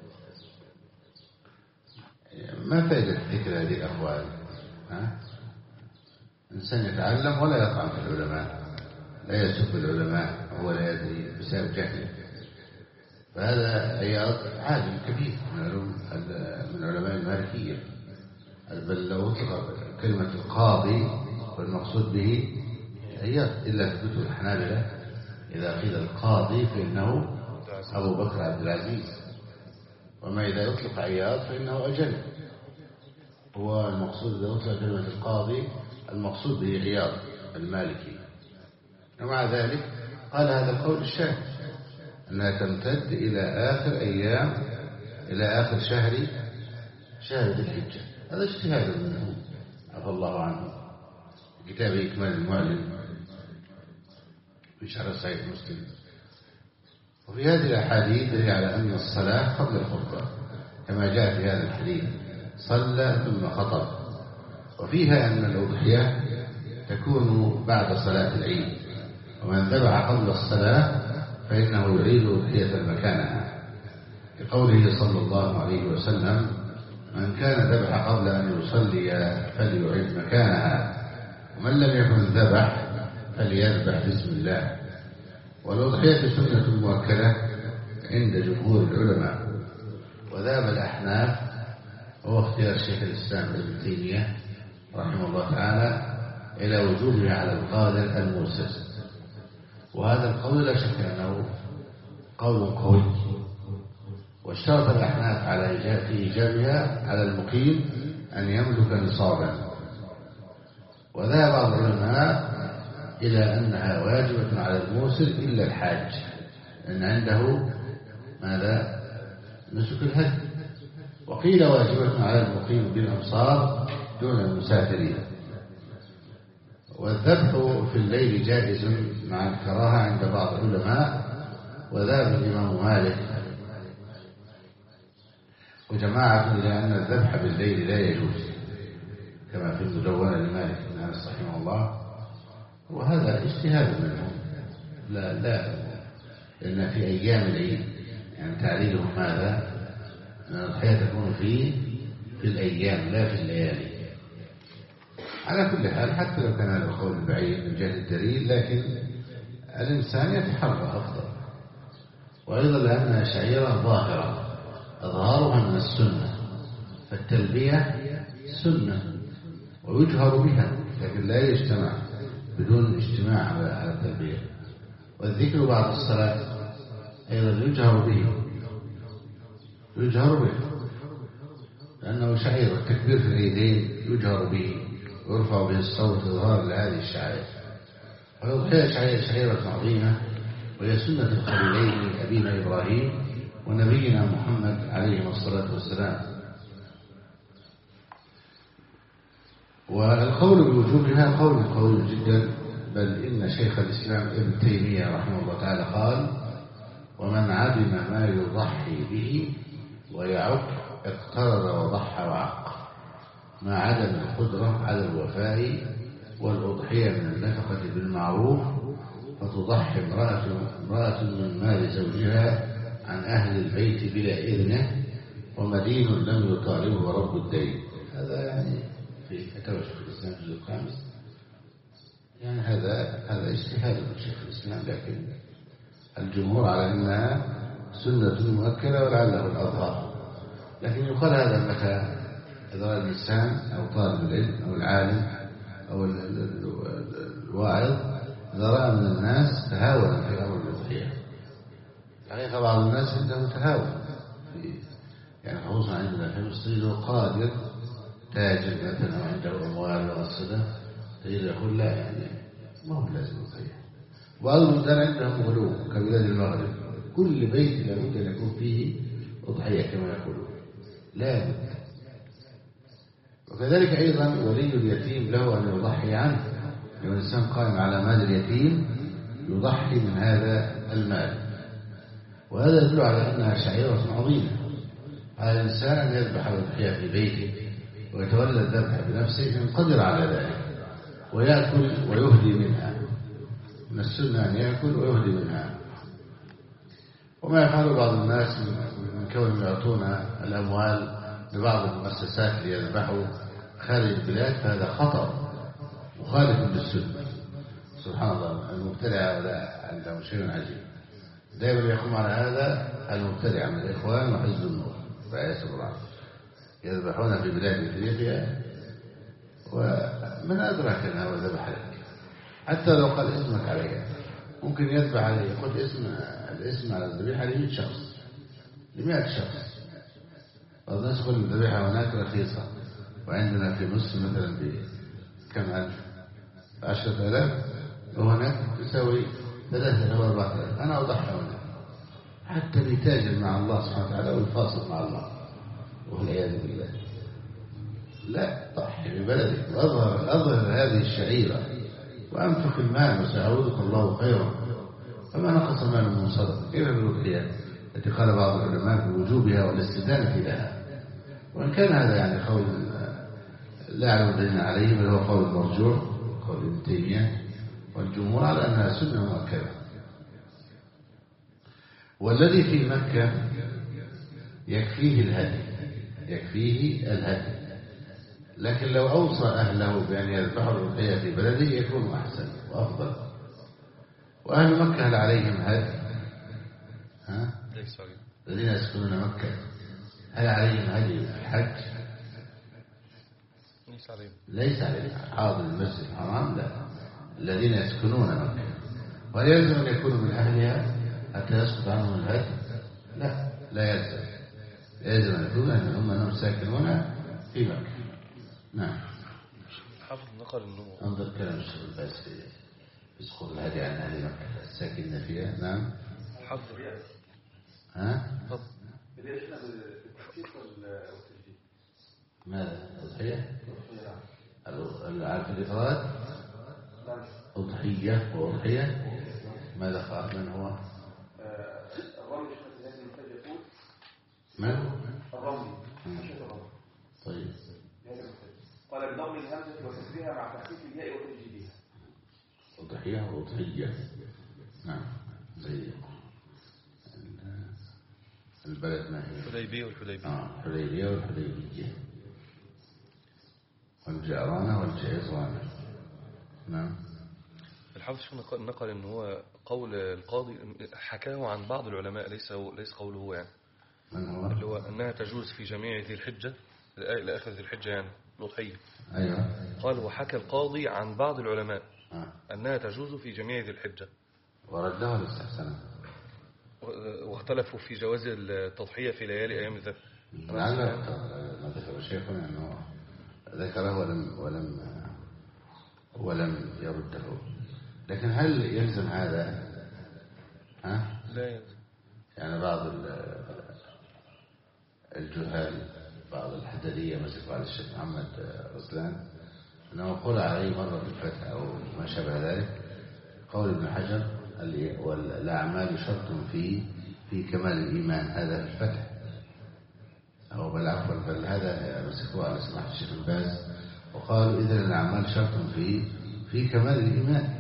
ما فائدة ذكر هذه الأقوال؟ ها؟ إنسان يتعلم ولا يطعن في العلماء، لا يسب العلماء وهو لا يدري بسبب جهله. فهذا عياض عالم كبير من علماء المالكية، بل لو أطلق كلمة القاضي والمقصود به عياض، إلا تثبته الحنابلة إذا قيل القاضي فإنه أبو بكر عبد العزيز، وما إذا يطلق عياض فإنه أجل. هو المقصود إذا أطلق كلمة القاضي المقصود به عياض المالكي. ومع ذلك قال هذا القول الشاذ أنها تمتد إلى آخر أيام إلى آخر شهر شهر ذي الحجة. هذا اجتهاد منه عفى الله عنه، كتابه إكمال المعلم في شرح صحيح مسلم. وفي هذه الأحاديث دليل على أن الصلاة قبل الخطبة كما جاء في هذا الحديث صلى ثم خطب. وفيها أن الأضحية تكون بعد صلاة العيد، ومن ذبح قبل الصلاة فإنه يعيد أضحية مكانها، لقوله صلى الله عليه وسلم من كان ذبح قبل أن يصلي فليعيد مكانها، ومن لم يكن ذبح فليذبح بسم الله. والأضحية سنة مؤكدة عند جمهور العلماء، وذهب الأحناف وهو اختيار شيخ الإسلام ابن تيمية رحمه الله تعالى إلى وجوبها على القادر الموسر، وهذا القول لا شك أنه قول قوي، واشترط الأحناف على إيجابها على المقيم أن يملك نصابا، وذهب بعض العلماء إلى أنها واجبة على الموسر إلا الحاج، أن عنده ماذا نسك الهدي، وقيل واجبة على المقيم بالأمصار دون المسافرين. والذبح في الليل جائز مع الكراهة عند بعض العلماء، وذهب الإمام مالك وجماعة إلى أن الذبح بالليل لا يجوز كما في المدونة لمالك بن أنس رحمه الله، وهذا اجتهاد منهم، لا لا لأن في أيام العيد يعني تعليلهم ماذا أن الأضحية تكون في في الأيام لا في الليالي. على كل حال حتى لو كان هذا القول بعيد من جهة الدليل، لكن الإنسان يتحرى أفضل، وأيضا لأنها شعيرة ظاهرة أظهارها من السنة، فالتلبية سنة ويجهر بها، لكن لا يجتمع بدون اجتماع على التلبية. والذكر بعد الصلاة أيضا يجهر به يجهر به لأنه شعير، التكبير في العيدين يجهر به ويرفع به الصوت إظهار لهذه الشعائر. والأضحية شعيرة عظيمة، وهي سنة الخليلين أبينا إبراهيم ونبينا محمد عليه الصلاة والسلام. والقول بوجوبها قول قوي جدا، بل إن شيخ الإسلام ابن تيمية رحمه الله تعالى قال: ومن علم ما يضحي به ويعق اقترض وضحى وعق، ما عدم القدرة على الوفاء والأضحية من النفقة بالمعروف، فتضحي امرأة, امرأة من مال زوجها عن أهل البيت بلا إذنه، ومدين لم يطالبه رب الدين. هذا يعني في فتاوى شيخ الإسلام في الجزء الخامس، يعني هذا هذا اجتهاد من شيخ الإسلام، لكن الجمهور على أنها سنة مؤكدة ولعله الأظهر. لكن يقال هذا متى إذا رأى الإنسان أو طالب العلم أو العالم أو الواعظ إذا رأى من الناس تهاونا في أمر الأضحية. حقيقة بعض الناس عندهم تهاون، يعني خصوصا عندنا في مصر له قادر تاجر مثلا عنده أموال وأصله، تجد يقول لا يعني ما هو لازم أضحية. وبعض البلدان عندهم غلو كبلاد المغرب، كل بيت لابد أن يكون فيه أضحية كما يقولون، لا بد. وكذلك أيضا ولي اليتيم له أن يضحي عنه، لو الإنسان قائم على مال اليتيم يضحي من هذا المال، وهذا يدل على أنها شعيرة عظيمة. على الإنسان أن يذبح الأضحية في بيته ويتولى الذبح بنفسه إن قدر على ذلك، ويأكل ويهدي منها، من السنة أن يأكل ويهدي منها. وما يفعل بعض الناس من كونهم يعطون الأموال لبعض المؤسسات ليذبحوا خارج البلاد، فهذا خطأ مخالف للسنة. سبحان الله، المبتدع هؤلاء عندهم شيء عجيب، دائما يقوم على هذا المبتدع من الإخوان وحزب النور رئيس الله، يذبحون في بلاد إفريقيا، ومن أدرك أنه ذبح لك، حتى لو قال اسمك عليها ممكن يذبح عليه، يقول اسم الاسم على الذبيحة لمئة شخص لمئة شخص. بعض الناس يقول الذبيحة هناك رخيصة، وعندنا في مصر مثلا بكم ألف عشرة آلاف، وهناك تساوي ثلاثة أو أربعة آلاف. أنا أضحي هنا حتى بيتاجر مع الله سبحانه وتعالى ويفاصل مع الله والعياذ بالله. لا، ضحي ببلدك وأظهر أظهر هذه الشعيرة وأنفق المال وسيعوضك الله خيرا، فما نقص مال من صدقة. كيف بالأضحية التي قال بعض العلماء بوجوبها والاستدانة لها، وإن كان هذا يعني قول لا أعلم دليل عليه، بل هو قول مرجوح، قول ابن تيمية والجمهور على أنها سنة مؤكدة. والذي في مكة يكفيه الهدي يكفيه الهدي لكن لو أوصى أهله بأن يذبحوا الأضحية في بلده يكون أحسن وأفضل. وأهل مكة هل عليهم هدي؟ ها؟ الذين يسكنون مكة هل عليهم هدي في الحج؟ ليس عليهم ليس عليهم حاضر المسجد الحرام لا، الذين يسكنون مكة. وهل يلزم أن يكونوا من أهلها حتى يسقط عنهم الهدي؟ لا لا يلزم، يلزم أن يكونوا أن هم أنهم ساكنون في مكة. نعم. حافظ نقل النمو انظر كلام الشيخ الباز في سقوط الهدي عن أهل مكة الساكنين فيها. نعم. حافظ ها؟ تفضل. ماذا؟ الأضحية؟ العارف الإفراد؟ أضحية وأضحية. ماذا قال؟ من هو؟ الرمي لازم يكون من؟ الرمي. طيب. قال بضم الهمزة وكسرها مع تخفيف الياء وتجديدها. أضحية وأضحية. نعم. زي البلد ما هي؟ الحديبية والحديبية. آه الحديبية والحديبية. والجعرانة والجعرانة. نعم. الحافظ نقل, نقل ان هو قول القاضي حكاه عن بعض العلماء، ليس ليس قوله هو يعني. من هو؟ اللي هو انها تجوز في جميع ذي الحجة الى اخر ذي الحجة يعني الأضحية. ايوه. قال وحكى القاضي عن بعض العلماء آه. انها تجوز في جميع ذي الحجة. وردها الاستحسان. واختلفوا في جواز التضحية في ليالي ايام الذبح. لعل ما ذكر شيخنا انه ذكره ولم ولم ولم يرده. لكن هل يلزم هذا؟ ها؟ لا يلزم. يعني بعض الجهال، بعض الحدادية مثل بعض الشيخ محمد رسلان انه قول عليه مرة بالفتح او ما شابه ذلك، قول ابن حجر والاعمال شرط في في كمال الايمان، هذا في الفتح. أو بل عفوا بل هذا مسكوه على سماحة الشيخ الباز وقالوا إذن الأعمال شرط في في كمال الإيمان.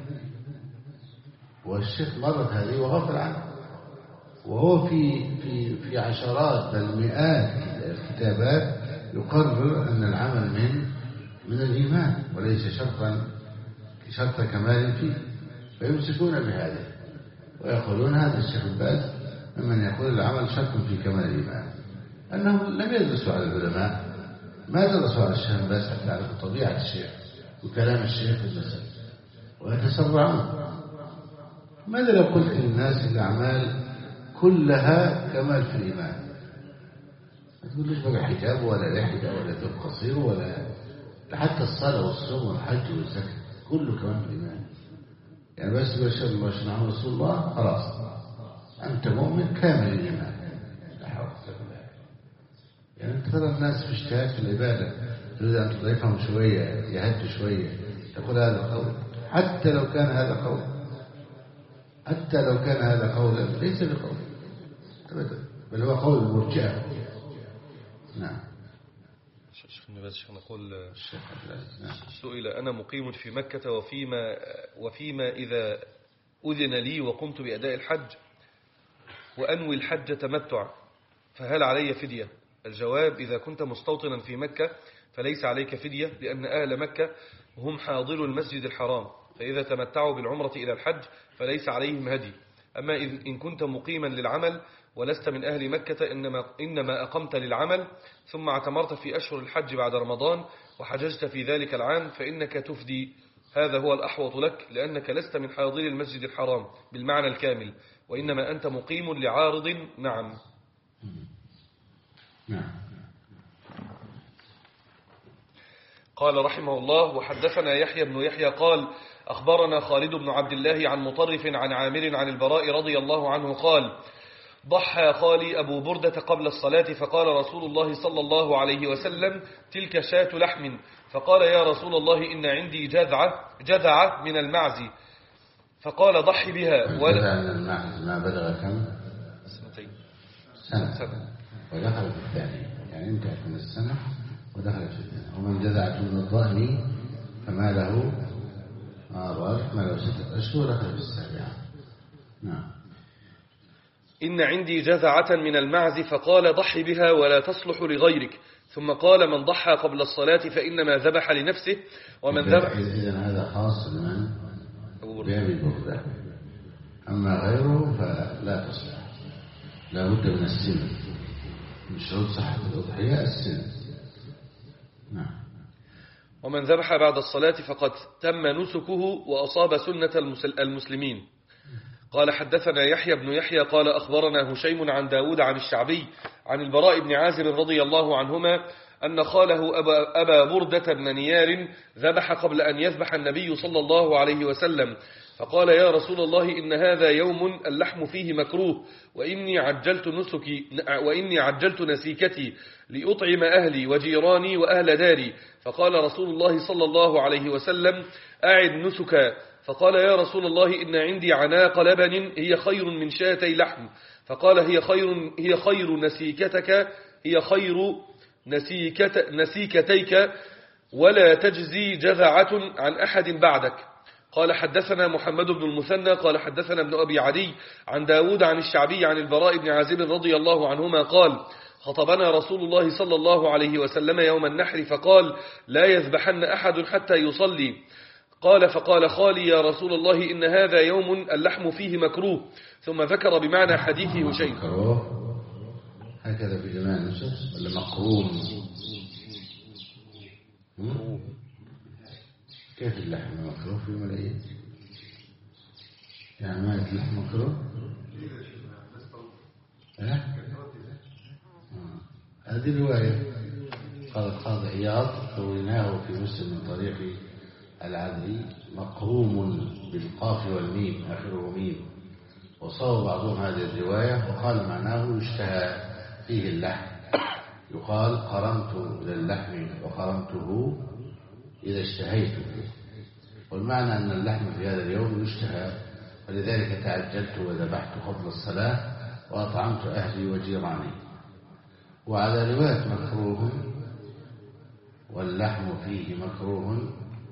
والشيخ مرت هذه وغفل عنه، وهو في في في عشرات بل مئات الكتابات يقرر أن العمل من من الإيمان وليس شرطا شرط كمال فيه، فيمسكون بهذا ويقولون هذا الشيخ الباز ممن يقول العمل شرط في كمال الإيمان، أنهم لم يدرسوا على العلماء، ما درسوا على الشيخ بس حتى يعرفوا طبيعة الشيخ وكلام الشيخ في المسألة ويتسرعون. ماذا لو قلت للناس الأعمال كلها كمال في الإيمان؟ ما تقولوش بقى حجاب ولا لحية ولا ثوب قصير ولا حتى الصلاة والصوم والحج والزكاة كله كمال في الإيمان. يعني بس بشر الله شنعه رسول الله خلاص أنت مؤمن كامل الإيمان. لا حول ولا قوة. يعني ترى الناس في اجتهاد في العبادة تريد أن تضيفهم شوية يهدوا شوية، تقول هذا قول، حتى لو كان هذا قول حتى لو كان هذا قولا ليس بقول أبدا، بل هو قول المرجئة. نعم. شيخ ابن باز شيخ نقول نعم. سئل أنا مقيم في مكة وفيما وفيما إذا أذن لي وقمت بأداء الحج وأنوي الحج تمتع فهل علي فدية؟ الجواب إذا كنت مستوطنا في مكة فليس عليك فدية، لأن أهل مكة هم حاضروا المسجد الحرام، فإذا تمتعوا بالعمرة إلى الحج فليس عليهم هدي. أما إن كنت مقيما للعمل ولست من أهل مكة إنما, إنما أقمت للعمل ثم اعتمرت في أشهر الحج بعد رمضان وحججت في ذلك العام فإنك تفدي. هذا هو الأحوط لك، لأنك لست من حاضري المسجد الحرام بالمعنى الكامل، وإنما أنت مقيم لعارض. نعم. نعم. قال رحمه الله وحدثنا يحيى بن يحيى قال أخبرنا خالد بن عبد الله عن مطرف عن عامر عن البراء رضي الله عنه قال ضحى خالي أبو بردة قبل الصلاة فقال رسول الله صلى الله عليه وسلم تلك شاة لحم، فقال يا رسول الله إن عندي جذعة, جذعة من المعز، فقال ضحي بها. ولا من المعز ما بلغ كم؟ سنتين. سنة. سنة ودخل في الثاني، يعني انتهت من السنة ودخل في الثاني. ومن جذعة من الضأن فما له آبار ما له ستة أشهر دخل في السابعة. نعم. إن عندي جذعة من المعز فقال ضحي بها ولا تصلح لغيرك، ثم قال من ضحى قبل الصلاة فإنما ذبح لنفسه ومن ذبح. إذن هذا خاص بمن؟ بأبي بردة. أما غيره فلا تصلح، لا بد من السن، من شروط صحة الأضحية السن. نعم. ومن ذبح بعد الصلاة فقد تم نسكه وأصاب سنة المسلمين. قال حدثنا يحيى بن يحيى قال أخبرنا هشيم عن داود عن الشعبي عن البراء بن عازب رضي الله عنهما أن خاله أبا, أبا بردة بن نيار ذبح قبل أن يذبح النبي صلى الله عليه وسلم، فقال يا رسول الله إن هذا يوم اللحم فيه مكروه، وإني عجلت نسكي وإني عجلت نسيكتي لأطعم أهلي وجيراني وأهل داري. فقال رسول الله صلى الله عليه وسلم أعد نسكا. فقال يا رسول الله إن عندي عناق لبن هي خير من شاتي لحم. فقال هي خير هي خير نسيكتك هي خير نسيكت نسيكتيك ولا تجزي جذعة عن أحد بعدك. قال حدثنا محمد بن المثنى قال حدثنا ابن أبي عدي عن داود عن الشعبي عن البراء بن عازب رضي الله عنهما قال خطبنا رسول الله صلى الله عليه وسلم يوم النحر فقال لا يذبحن أحد حتى يصلي. قال فقال خالي يا رسول الله إن هذا يوم اللحم فيه مكروه، ثم ذكر بمعنى حديث هشيم. هكذا في جماعة النصوص ولا مقرون؟ كيف اللحم مكروه في ملايين؟ يعني ما اللحم مكروه؟ ها؟ هذه رواية قال القاضي عياض رويناه في مسلم من طريق العدلي مقروم بالقاف والميم آخره ميم، وصاب بعضهم هذه الرواية وقال معناه يشتهى فيه اللحم، يقال قرمت للحم وقرمته إذا اشتهيته، والمعنى أن اللحم في هذا اليوم يشتهى، ولذلك تعجلت وذبحت قبل الصلاة وأطعمت أهلي وجيراني. وعلى رواية مكروه واللحم فيه مكروه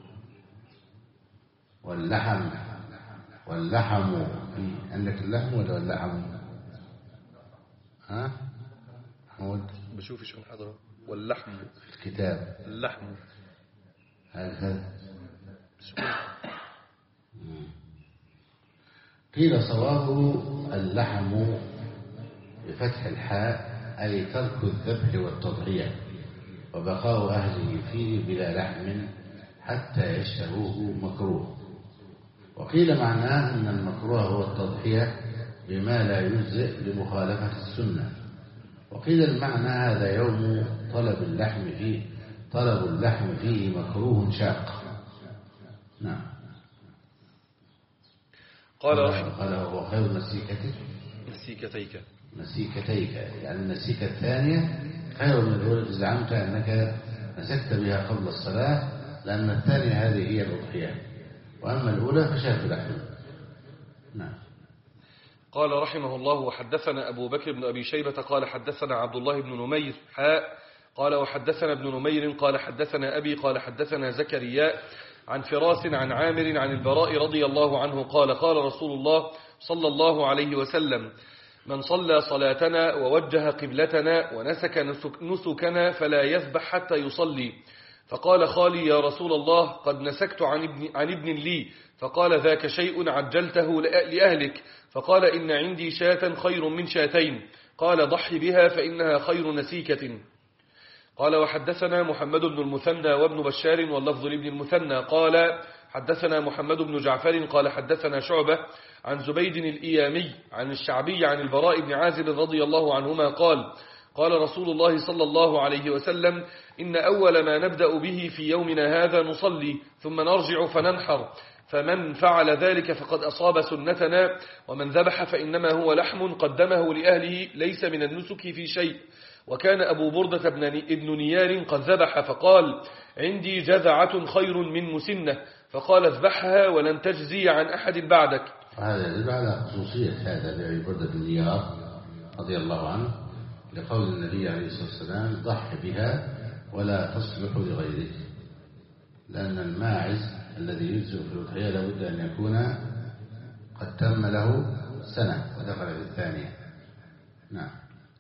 واللحم واللحم في عندك اللحم ولا اللحم؟ ها محمود بشوف شو الحضرة واللحم في الكتاب اللحم هكذا. قيل صوابه اللحم بفتح الحاء أي ترك الذبح والتضحية وبقاء أهله فيه بلا لحم حتى يشتهوه مكروه. وقيل معناه أن المكروه هو التضحية بما لا يجزئ لمخالفة السنة. وقيل المعنى هذا يوم طلب اللحم فيه طلب اللحم فيه مكروه شاق. نعم. قال قال هو خير نسيكتك نسيكتيك نسيكتيك يعني النسيكة الثانية خير من الأولى، زعمت أنك نسكت بها قبل الصلاة، لأن الثانية هذه هي الأضحية، وأما الأولى فشاة لحم. نعم. قال رحمه الله وحدثنا أبو بكر بن أبي شيبة قال حدثنا عبد الله بن نمير حاء قال وحدثنا ابن نمير قال حدثنا أبي قال حدثنا زكريا عن فراس عن عامر عن البراء رضي الله عنه قال قال رسول الله صلى الله عليه وسلم من صلى صلاتنا ووجه قبلتنا ونسك نسك نسكنا فلا يذبح حتى يصلي. فقال خالي يا رسول الله قد نسكت عن ابن, عن ابن لي. فقال ذاك شيء عجلته لأهلك. فقال إن عندي شاة خير من شاتين. قال ضحي بها فإنها خير نسيكة. قال وحدثنا محمد بن المثنى وابن بشار واللفظ لابن المثنى قال حدثنا محمد بن جعفر قال حدثنا شعبة عن زبيد الإيامي عن الشعبي عن البراء بن عازب رضي الله عنهما قال قال رسول الله صلى الله عليه وسلم إن أول ما نبدأ به في يومنا هذا نصلي ثم نرجع فننحر، فمن فعل ذلك فقد أصاب سنتنا، ومن ذبح فإنما هو لحم قدمه لأهله ليس من النسك في شيء. وكان أبو بردة ابن نيار قد ذبح فقال عندي جذعة خير من مسنة، فقال اذبحها ولن تجزي عن أحد بعدك. هذا يدل على خصوصية هذا لأبي بردة بن نيار رضي الله عنه لقول النبي عليه الصلاة والسلام ضح بها ولا تصلح لغيره، لأن الماعز الذي يجزئ في الأضحية لابد أن يكون قد تم له سنة ودخل في الثانية. نعم.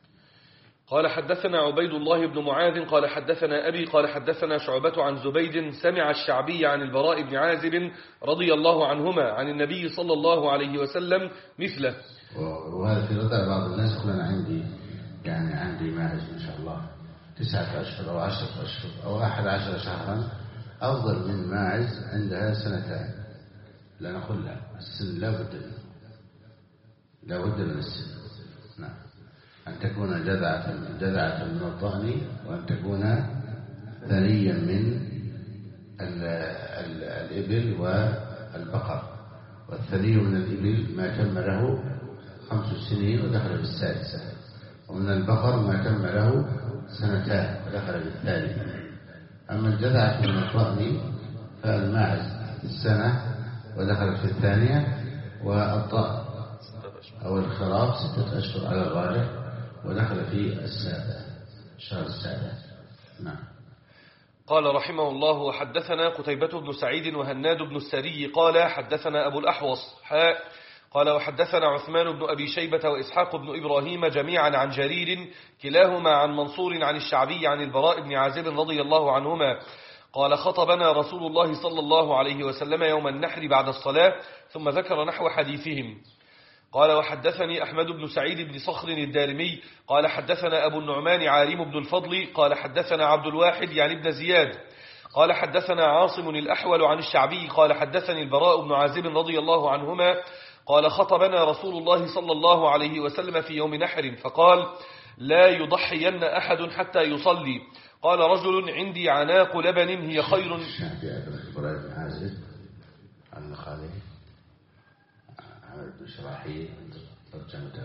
قال حدثنا عبيد الله بن معاذ قال حدثنا أبي قال حدثنا شعبة عن زبيد سمع الشعبي عن البراء بن عازب رضي الله عنهما عن النبي صلى الله عليه وسلم مثله. وهذا في رضا بعض الناس يقول أنا عندي يعني عندي ماعز إن شاء الله تسعة أشهر أو عشرة أشهر أو أحد عشر شهرا أفضل من ماعز عندها سنتان. لا نقول لا، السن لا بد منه، لا بد من السن. نعم، أن تكون جذعة جذعة من الضأن، وأن تكون ثنيا من ال ال الإبل والبقر. والثني من الإبل ما تم له خمس سنين ودخل بالسادسة، ومن البقر ما تم له سنتان ودخل بالثالثة. أما الجذعة من الضأن فالماعز السنة ودخلت في الثانية، والضأن أو الخراف ستة أشهر على الراجح ودخل في السابع الشهر السابع. نعم. قال رحمه الله: وحدثنا قتيبة بن سعيد وهناد بن السري قال حدثنا أبو الأحوص حاء قال وحدثنا عثمان بن أبي شيبة وإسحاق بن إبراهيم جميعا عن جرير كلاهما عن منصور عن الشعبي عن البراء بن عازب رضي الله عنهما قال خطبنا رسول الله صلى الله عليه وسلم يوم النحر بعد الصلاة، ثم ذكر نحو حديثهم. قال وحدثني أحمد بن سعيد بن صخر الدارمي قال حدثنا أبو النعمان عارم بن الفضل قال حدثنا عبد الواحد يعني ابن زياد قال حدثنا عاصم الأحول عن الشعبي قال حدثني البراء بن عازب رضي الله عنهما قال خطبنا رسول الله صلى الله عليه وسلم في يوم نحر فقال: لا يضحين أحد حتى يصلي. قال رجل: عندي عناق لبن هي خير. البراء بن عازب عن خالد عمر بن شراحيل ترجمته.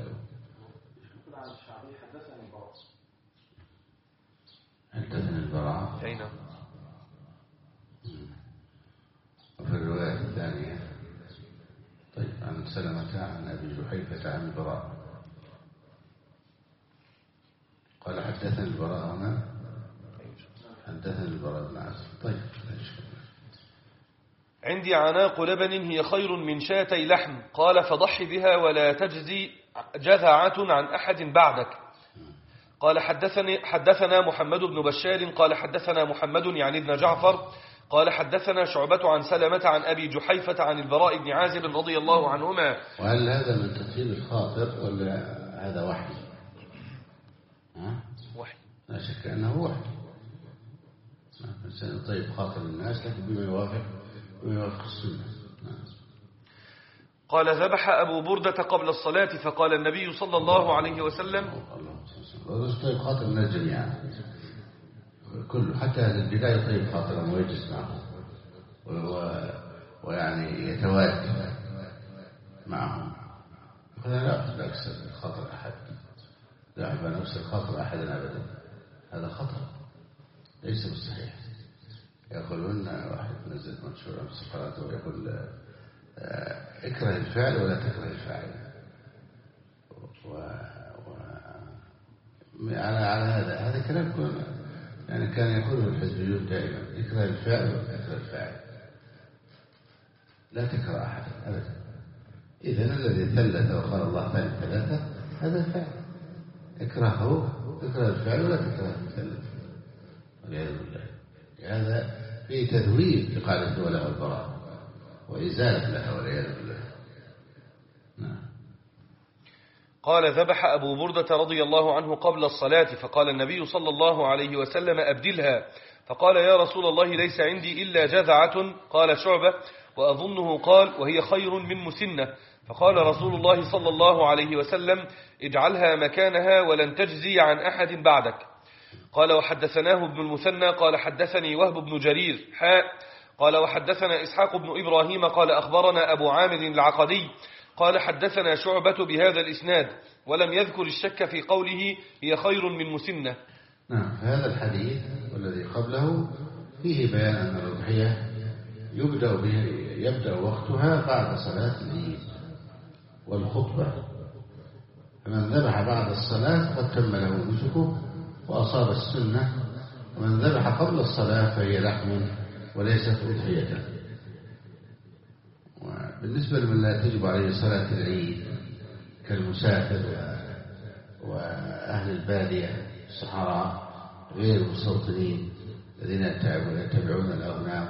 حدثني البراء أين؟ وفي الرواية الثانية طيب عن سلمة عن أبي جحيفة عن البراء قال حدثني البراء هنا حدثني البراء بن عازب. طيب عندي عناق لبن هي خير من شاتي لحم. قال فضح بها ولا تجزي جذعة عن أحد بعدك. قال حدثني حدثنا محمد بن بشار قال حدثنا محمد يعني ابن جعفر قال حدثنا شعبة عن سلمة عن أبي جحيفة عن البراء بن عازب رضي الله عنهما. وهل هذا من تطيب الخاطر ولا هذا وحي؟ ها؟ وحي، لا شك أنه وحي. الإنسان يطيب خاطر الناس لكن بما يوافق بما يوافق السنة. قال ذبح أبو بردة قبل الصلاة فقال النبي صلى الله عليه وسلم: الله طيب خاطر الناس جميعا كله، حتى أهل البداية يطيب خاطرهم ويجلس معهم ويعني يتواد معهم. هذا لا لا أكسر خاطر أحد، لا أحب أن أكسر خاطر أحد أبدا، هذا خطر ليس بالصحيح. يقولون واحد نزل منشور أمس صفراته ويقول اكره الفعل ولا تكره الفاعل، و... و... على على هذا هذا كلام كنا يعني كان يقوله الحزبيون دائما: اكره الفعل ولا تكره الفاعل، لا تكره أحد أبدا. إذن الذي ثلث وقال الله ثالث ثلاثة هذا الفعل، اكرهه اكره الفعل ولا تكره الثلث، والعياذ بالله. هذا فيه تذويب لقاعدة الولاء والبراء وإزالة لها والعياذ بالله. نعم. قال ذبح أبو بردة رضي الله عنه قبل الصلاة فقال النبي صلى الله عليه وسلم: أبدلها. فقال: يا رسول الله ليس عندي إلا جذعة. قال شعبة: وأظنه قال: وهي خير من مسنة. فقال رسول الله صلى الله عليه وسلم: اجعلها مكانها ولن تجزي عن أحد بعدك. قال وحدثناه ابن المثنى قال حدثني وهب بن جرير حاء قال وحدثنا إسحاق بن إبراهيم قال أخبرنا أبو عامر العقدي قال حدثنا شعبة بهذا الإسناد ولم يذكر الشك في قوله هي خير من مسنة. نعم. هذا الحديث والذي قبله فيه بيان أن الأضحية يبدأ به يبدأ وقتها بعد صلاة العيد والخطبة، فمن ذبح بعد الصلاة قد تم له نسكه وأصاب السنة، ومن ذبح قبل الصلاة فهي لحم وليست أضحية. وبالنسبة لمن لا تجب عليه صلاة العيد كالمسافر وأهل البادية الصحراء غير المستوطنين الذين يتبعون الأغنام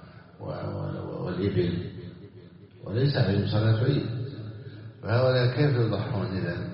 والإبل وليس عليهم صلاة عيد، فهؤلاء كيف يضحون إذن؟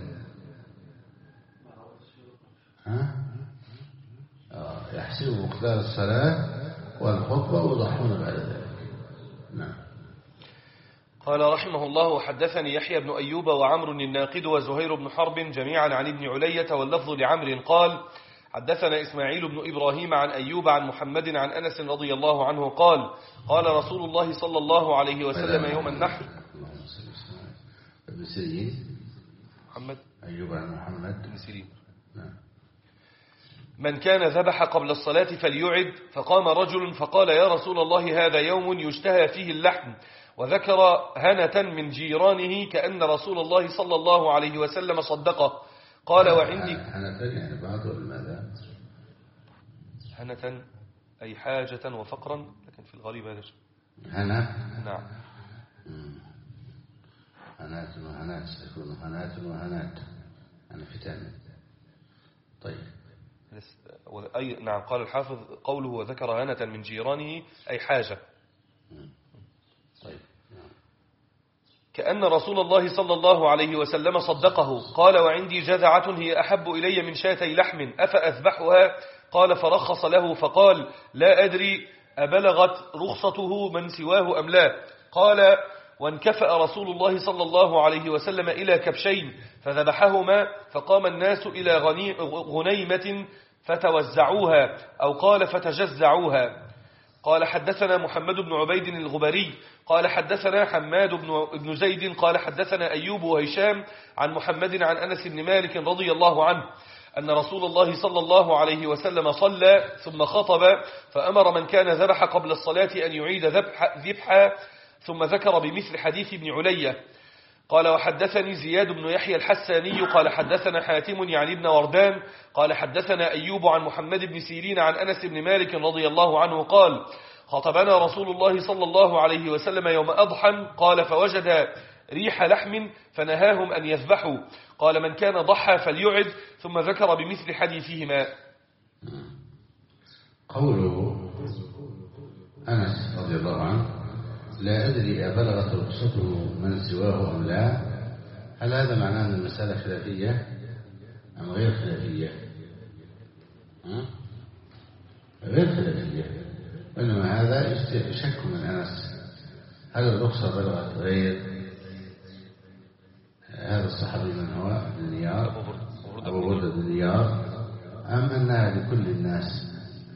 ها؟ يحسبوا مقدار الصلاة والخطبة ويضحون بعد ذلك. نعم. قال رحمه الله: حدثني يحيى بن أيوب وعمر الناقد وزهير بن حرب جميعا عن ابن علية، واللفظ لعمر قال: حدثنا إسماعيل بن إبراهيم عن أيوب عن محمد عن أنس رضي الله عنه قال: قال رسول الله صلى الله عليه وسلم يوم النحر. ابن سيرين محمد أيوب عن محمد بن سيرين. نعم. من كان ذبح قبل الصلاة فليعد. فقام رجل فقال: يا رسول الله، هذا يوم يشتهى فيه اللحم. وذكر هنة من جيرانه كأن رسول الله صلى الله عليه وسلم صدقه. قال: وعندي هنة يعني بعض الماذا؟ هنة أي حاجة وفقرا، لكن في الغالب هذا شيء. هنة. نعم. هنات وهنات يكون هنات وهنات أنا فتان. طيب. أي نعم. قال الحافظ: قوله وذكر هنة من جيرانه أي حاجة. طيب. كأن رسول الله صلى الله عليه وسلم صدقه. قال: وعندي جذعة هي أحب إلي من شاتي لحم أفأذبحها؟ قال: فرخص له فقال: لا أدري أبلغت رخصته من سواه أم لا. قال: وانكفأ رسول الله صلى الله عليه وسلم إلى كبشين فذبحهما، فقام الناس إلى غنيمة فتوزعوها، أو قال فتجزعوها. قال: حدثنا محمد بن عبيد الغبري قال: حدثنا حماد بن زيد قال: حدثنا أيوب وهشام عن محمد عن أنس بن مالك رضي الله عنه أن رسول الله صلى الله عليه وسلم صلى ثم خطب، فأمر من كان ذبح قبل الصلاة أن يعيد ذبحا، ثم ذكر بمثل حديث ابن علية. قال: وحدثني زياد بن يحيى الحساني قال: حدثنا حاتم يعني ابن وردان قال: حدثنا أيوب عن محمد بن سيرين عن أنس بن مالك رضي الله عنه قال: خطبنا رسول الله صلى الله عليه وسلم يوم أضحى. قال: فوجد ريح لحم فنهاهم أن يذبحوا. قال: من كان ضحى فليعد. ثم ذكر بمثل حديثهما. قوله أنس رضي الله عنه: لا أدري أبلغت رخصته من سواه أم لا، هل هذا معناه أن المسألة خلافية أم غير خلافية؟ ها؟ غير خلافية، وإنما هذا شك من أنس، هل الرخصة بلغت غير هذا الصحابي من هو بن نيار أبو بردة بن نيار، أم أنها لكل الناس؟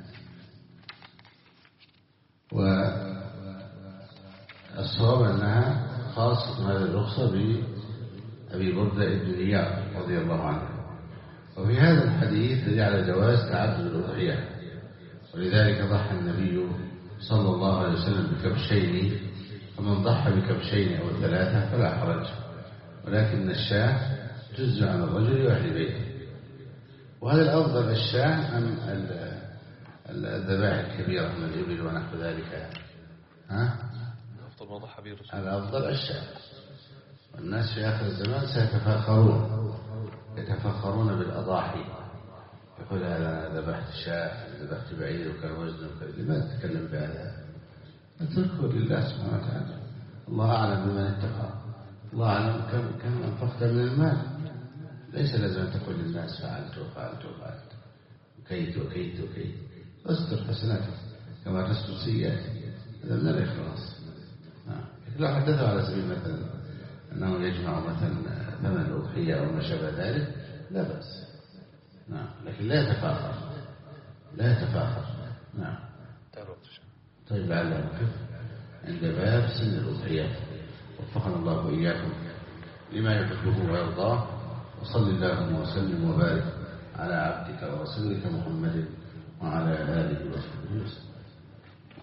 والصواب أنها خاصة هذه الرخصة بأبي بردة بن نيار رضي الله عنه. وفي هذا الحديث دليل على جواز تعدد الأضحية، ولذلك ضحى النبي صلى الله عليه وسلم بكبشين، ومن ضحى بكبشين أو ثلاثة فلا حرج، ولكن الشاة جزء عن الرجل وأهل بيته. وهذا الأفضل الشاة أم الذبائح الكبيرة من الإبل ونحو ذلك؟ ها؟ الأفضل ما ضحى به الرسول. الأفضل الشاة. والناس في آخر الزمان سيتفاخرون يتفاخرون بالأضاحي، يقول هذا ذبحت شاة ذبحت بعير وكان وزنه وكذا. لماذا تتكلم بهذا؟ اتركه لله سبحانه وتعالى، الله أعلم بمن اتقى، الله أعلم كم كم أنفقت من المال. ليس لازم أن تقول للناس فعلت وفعلت وفعلت وكيت وكيت وكيت. استر حسناتك كما تستر سيئاتك، هذا من الإخلاص. لو حدثوا على سبيل مثلا أنه يجمع مثلا ثمن الأضحية أو ما شابه ذلك لا بأس، نعم، لكن لا يتفاخر لا يتفاخر. نعم. طيب لعلنا نقف عند باب سن الأضحية. وفقنا الله وإياكم لما يحبه ويرضاه، وصل اللهم وسلم وبارك على عبدك ورسولك محمد وعلى آله وصحبه.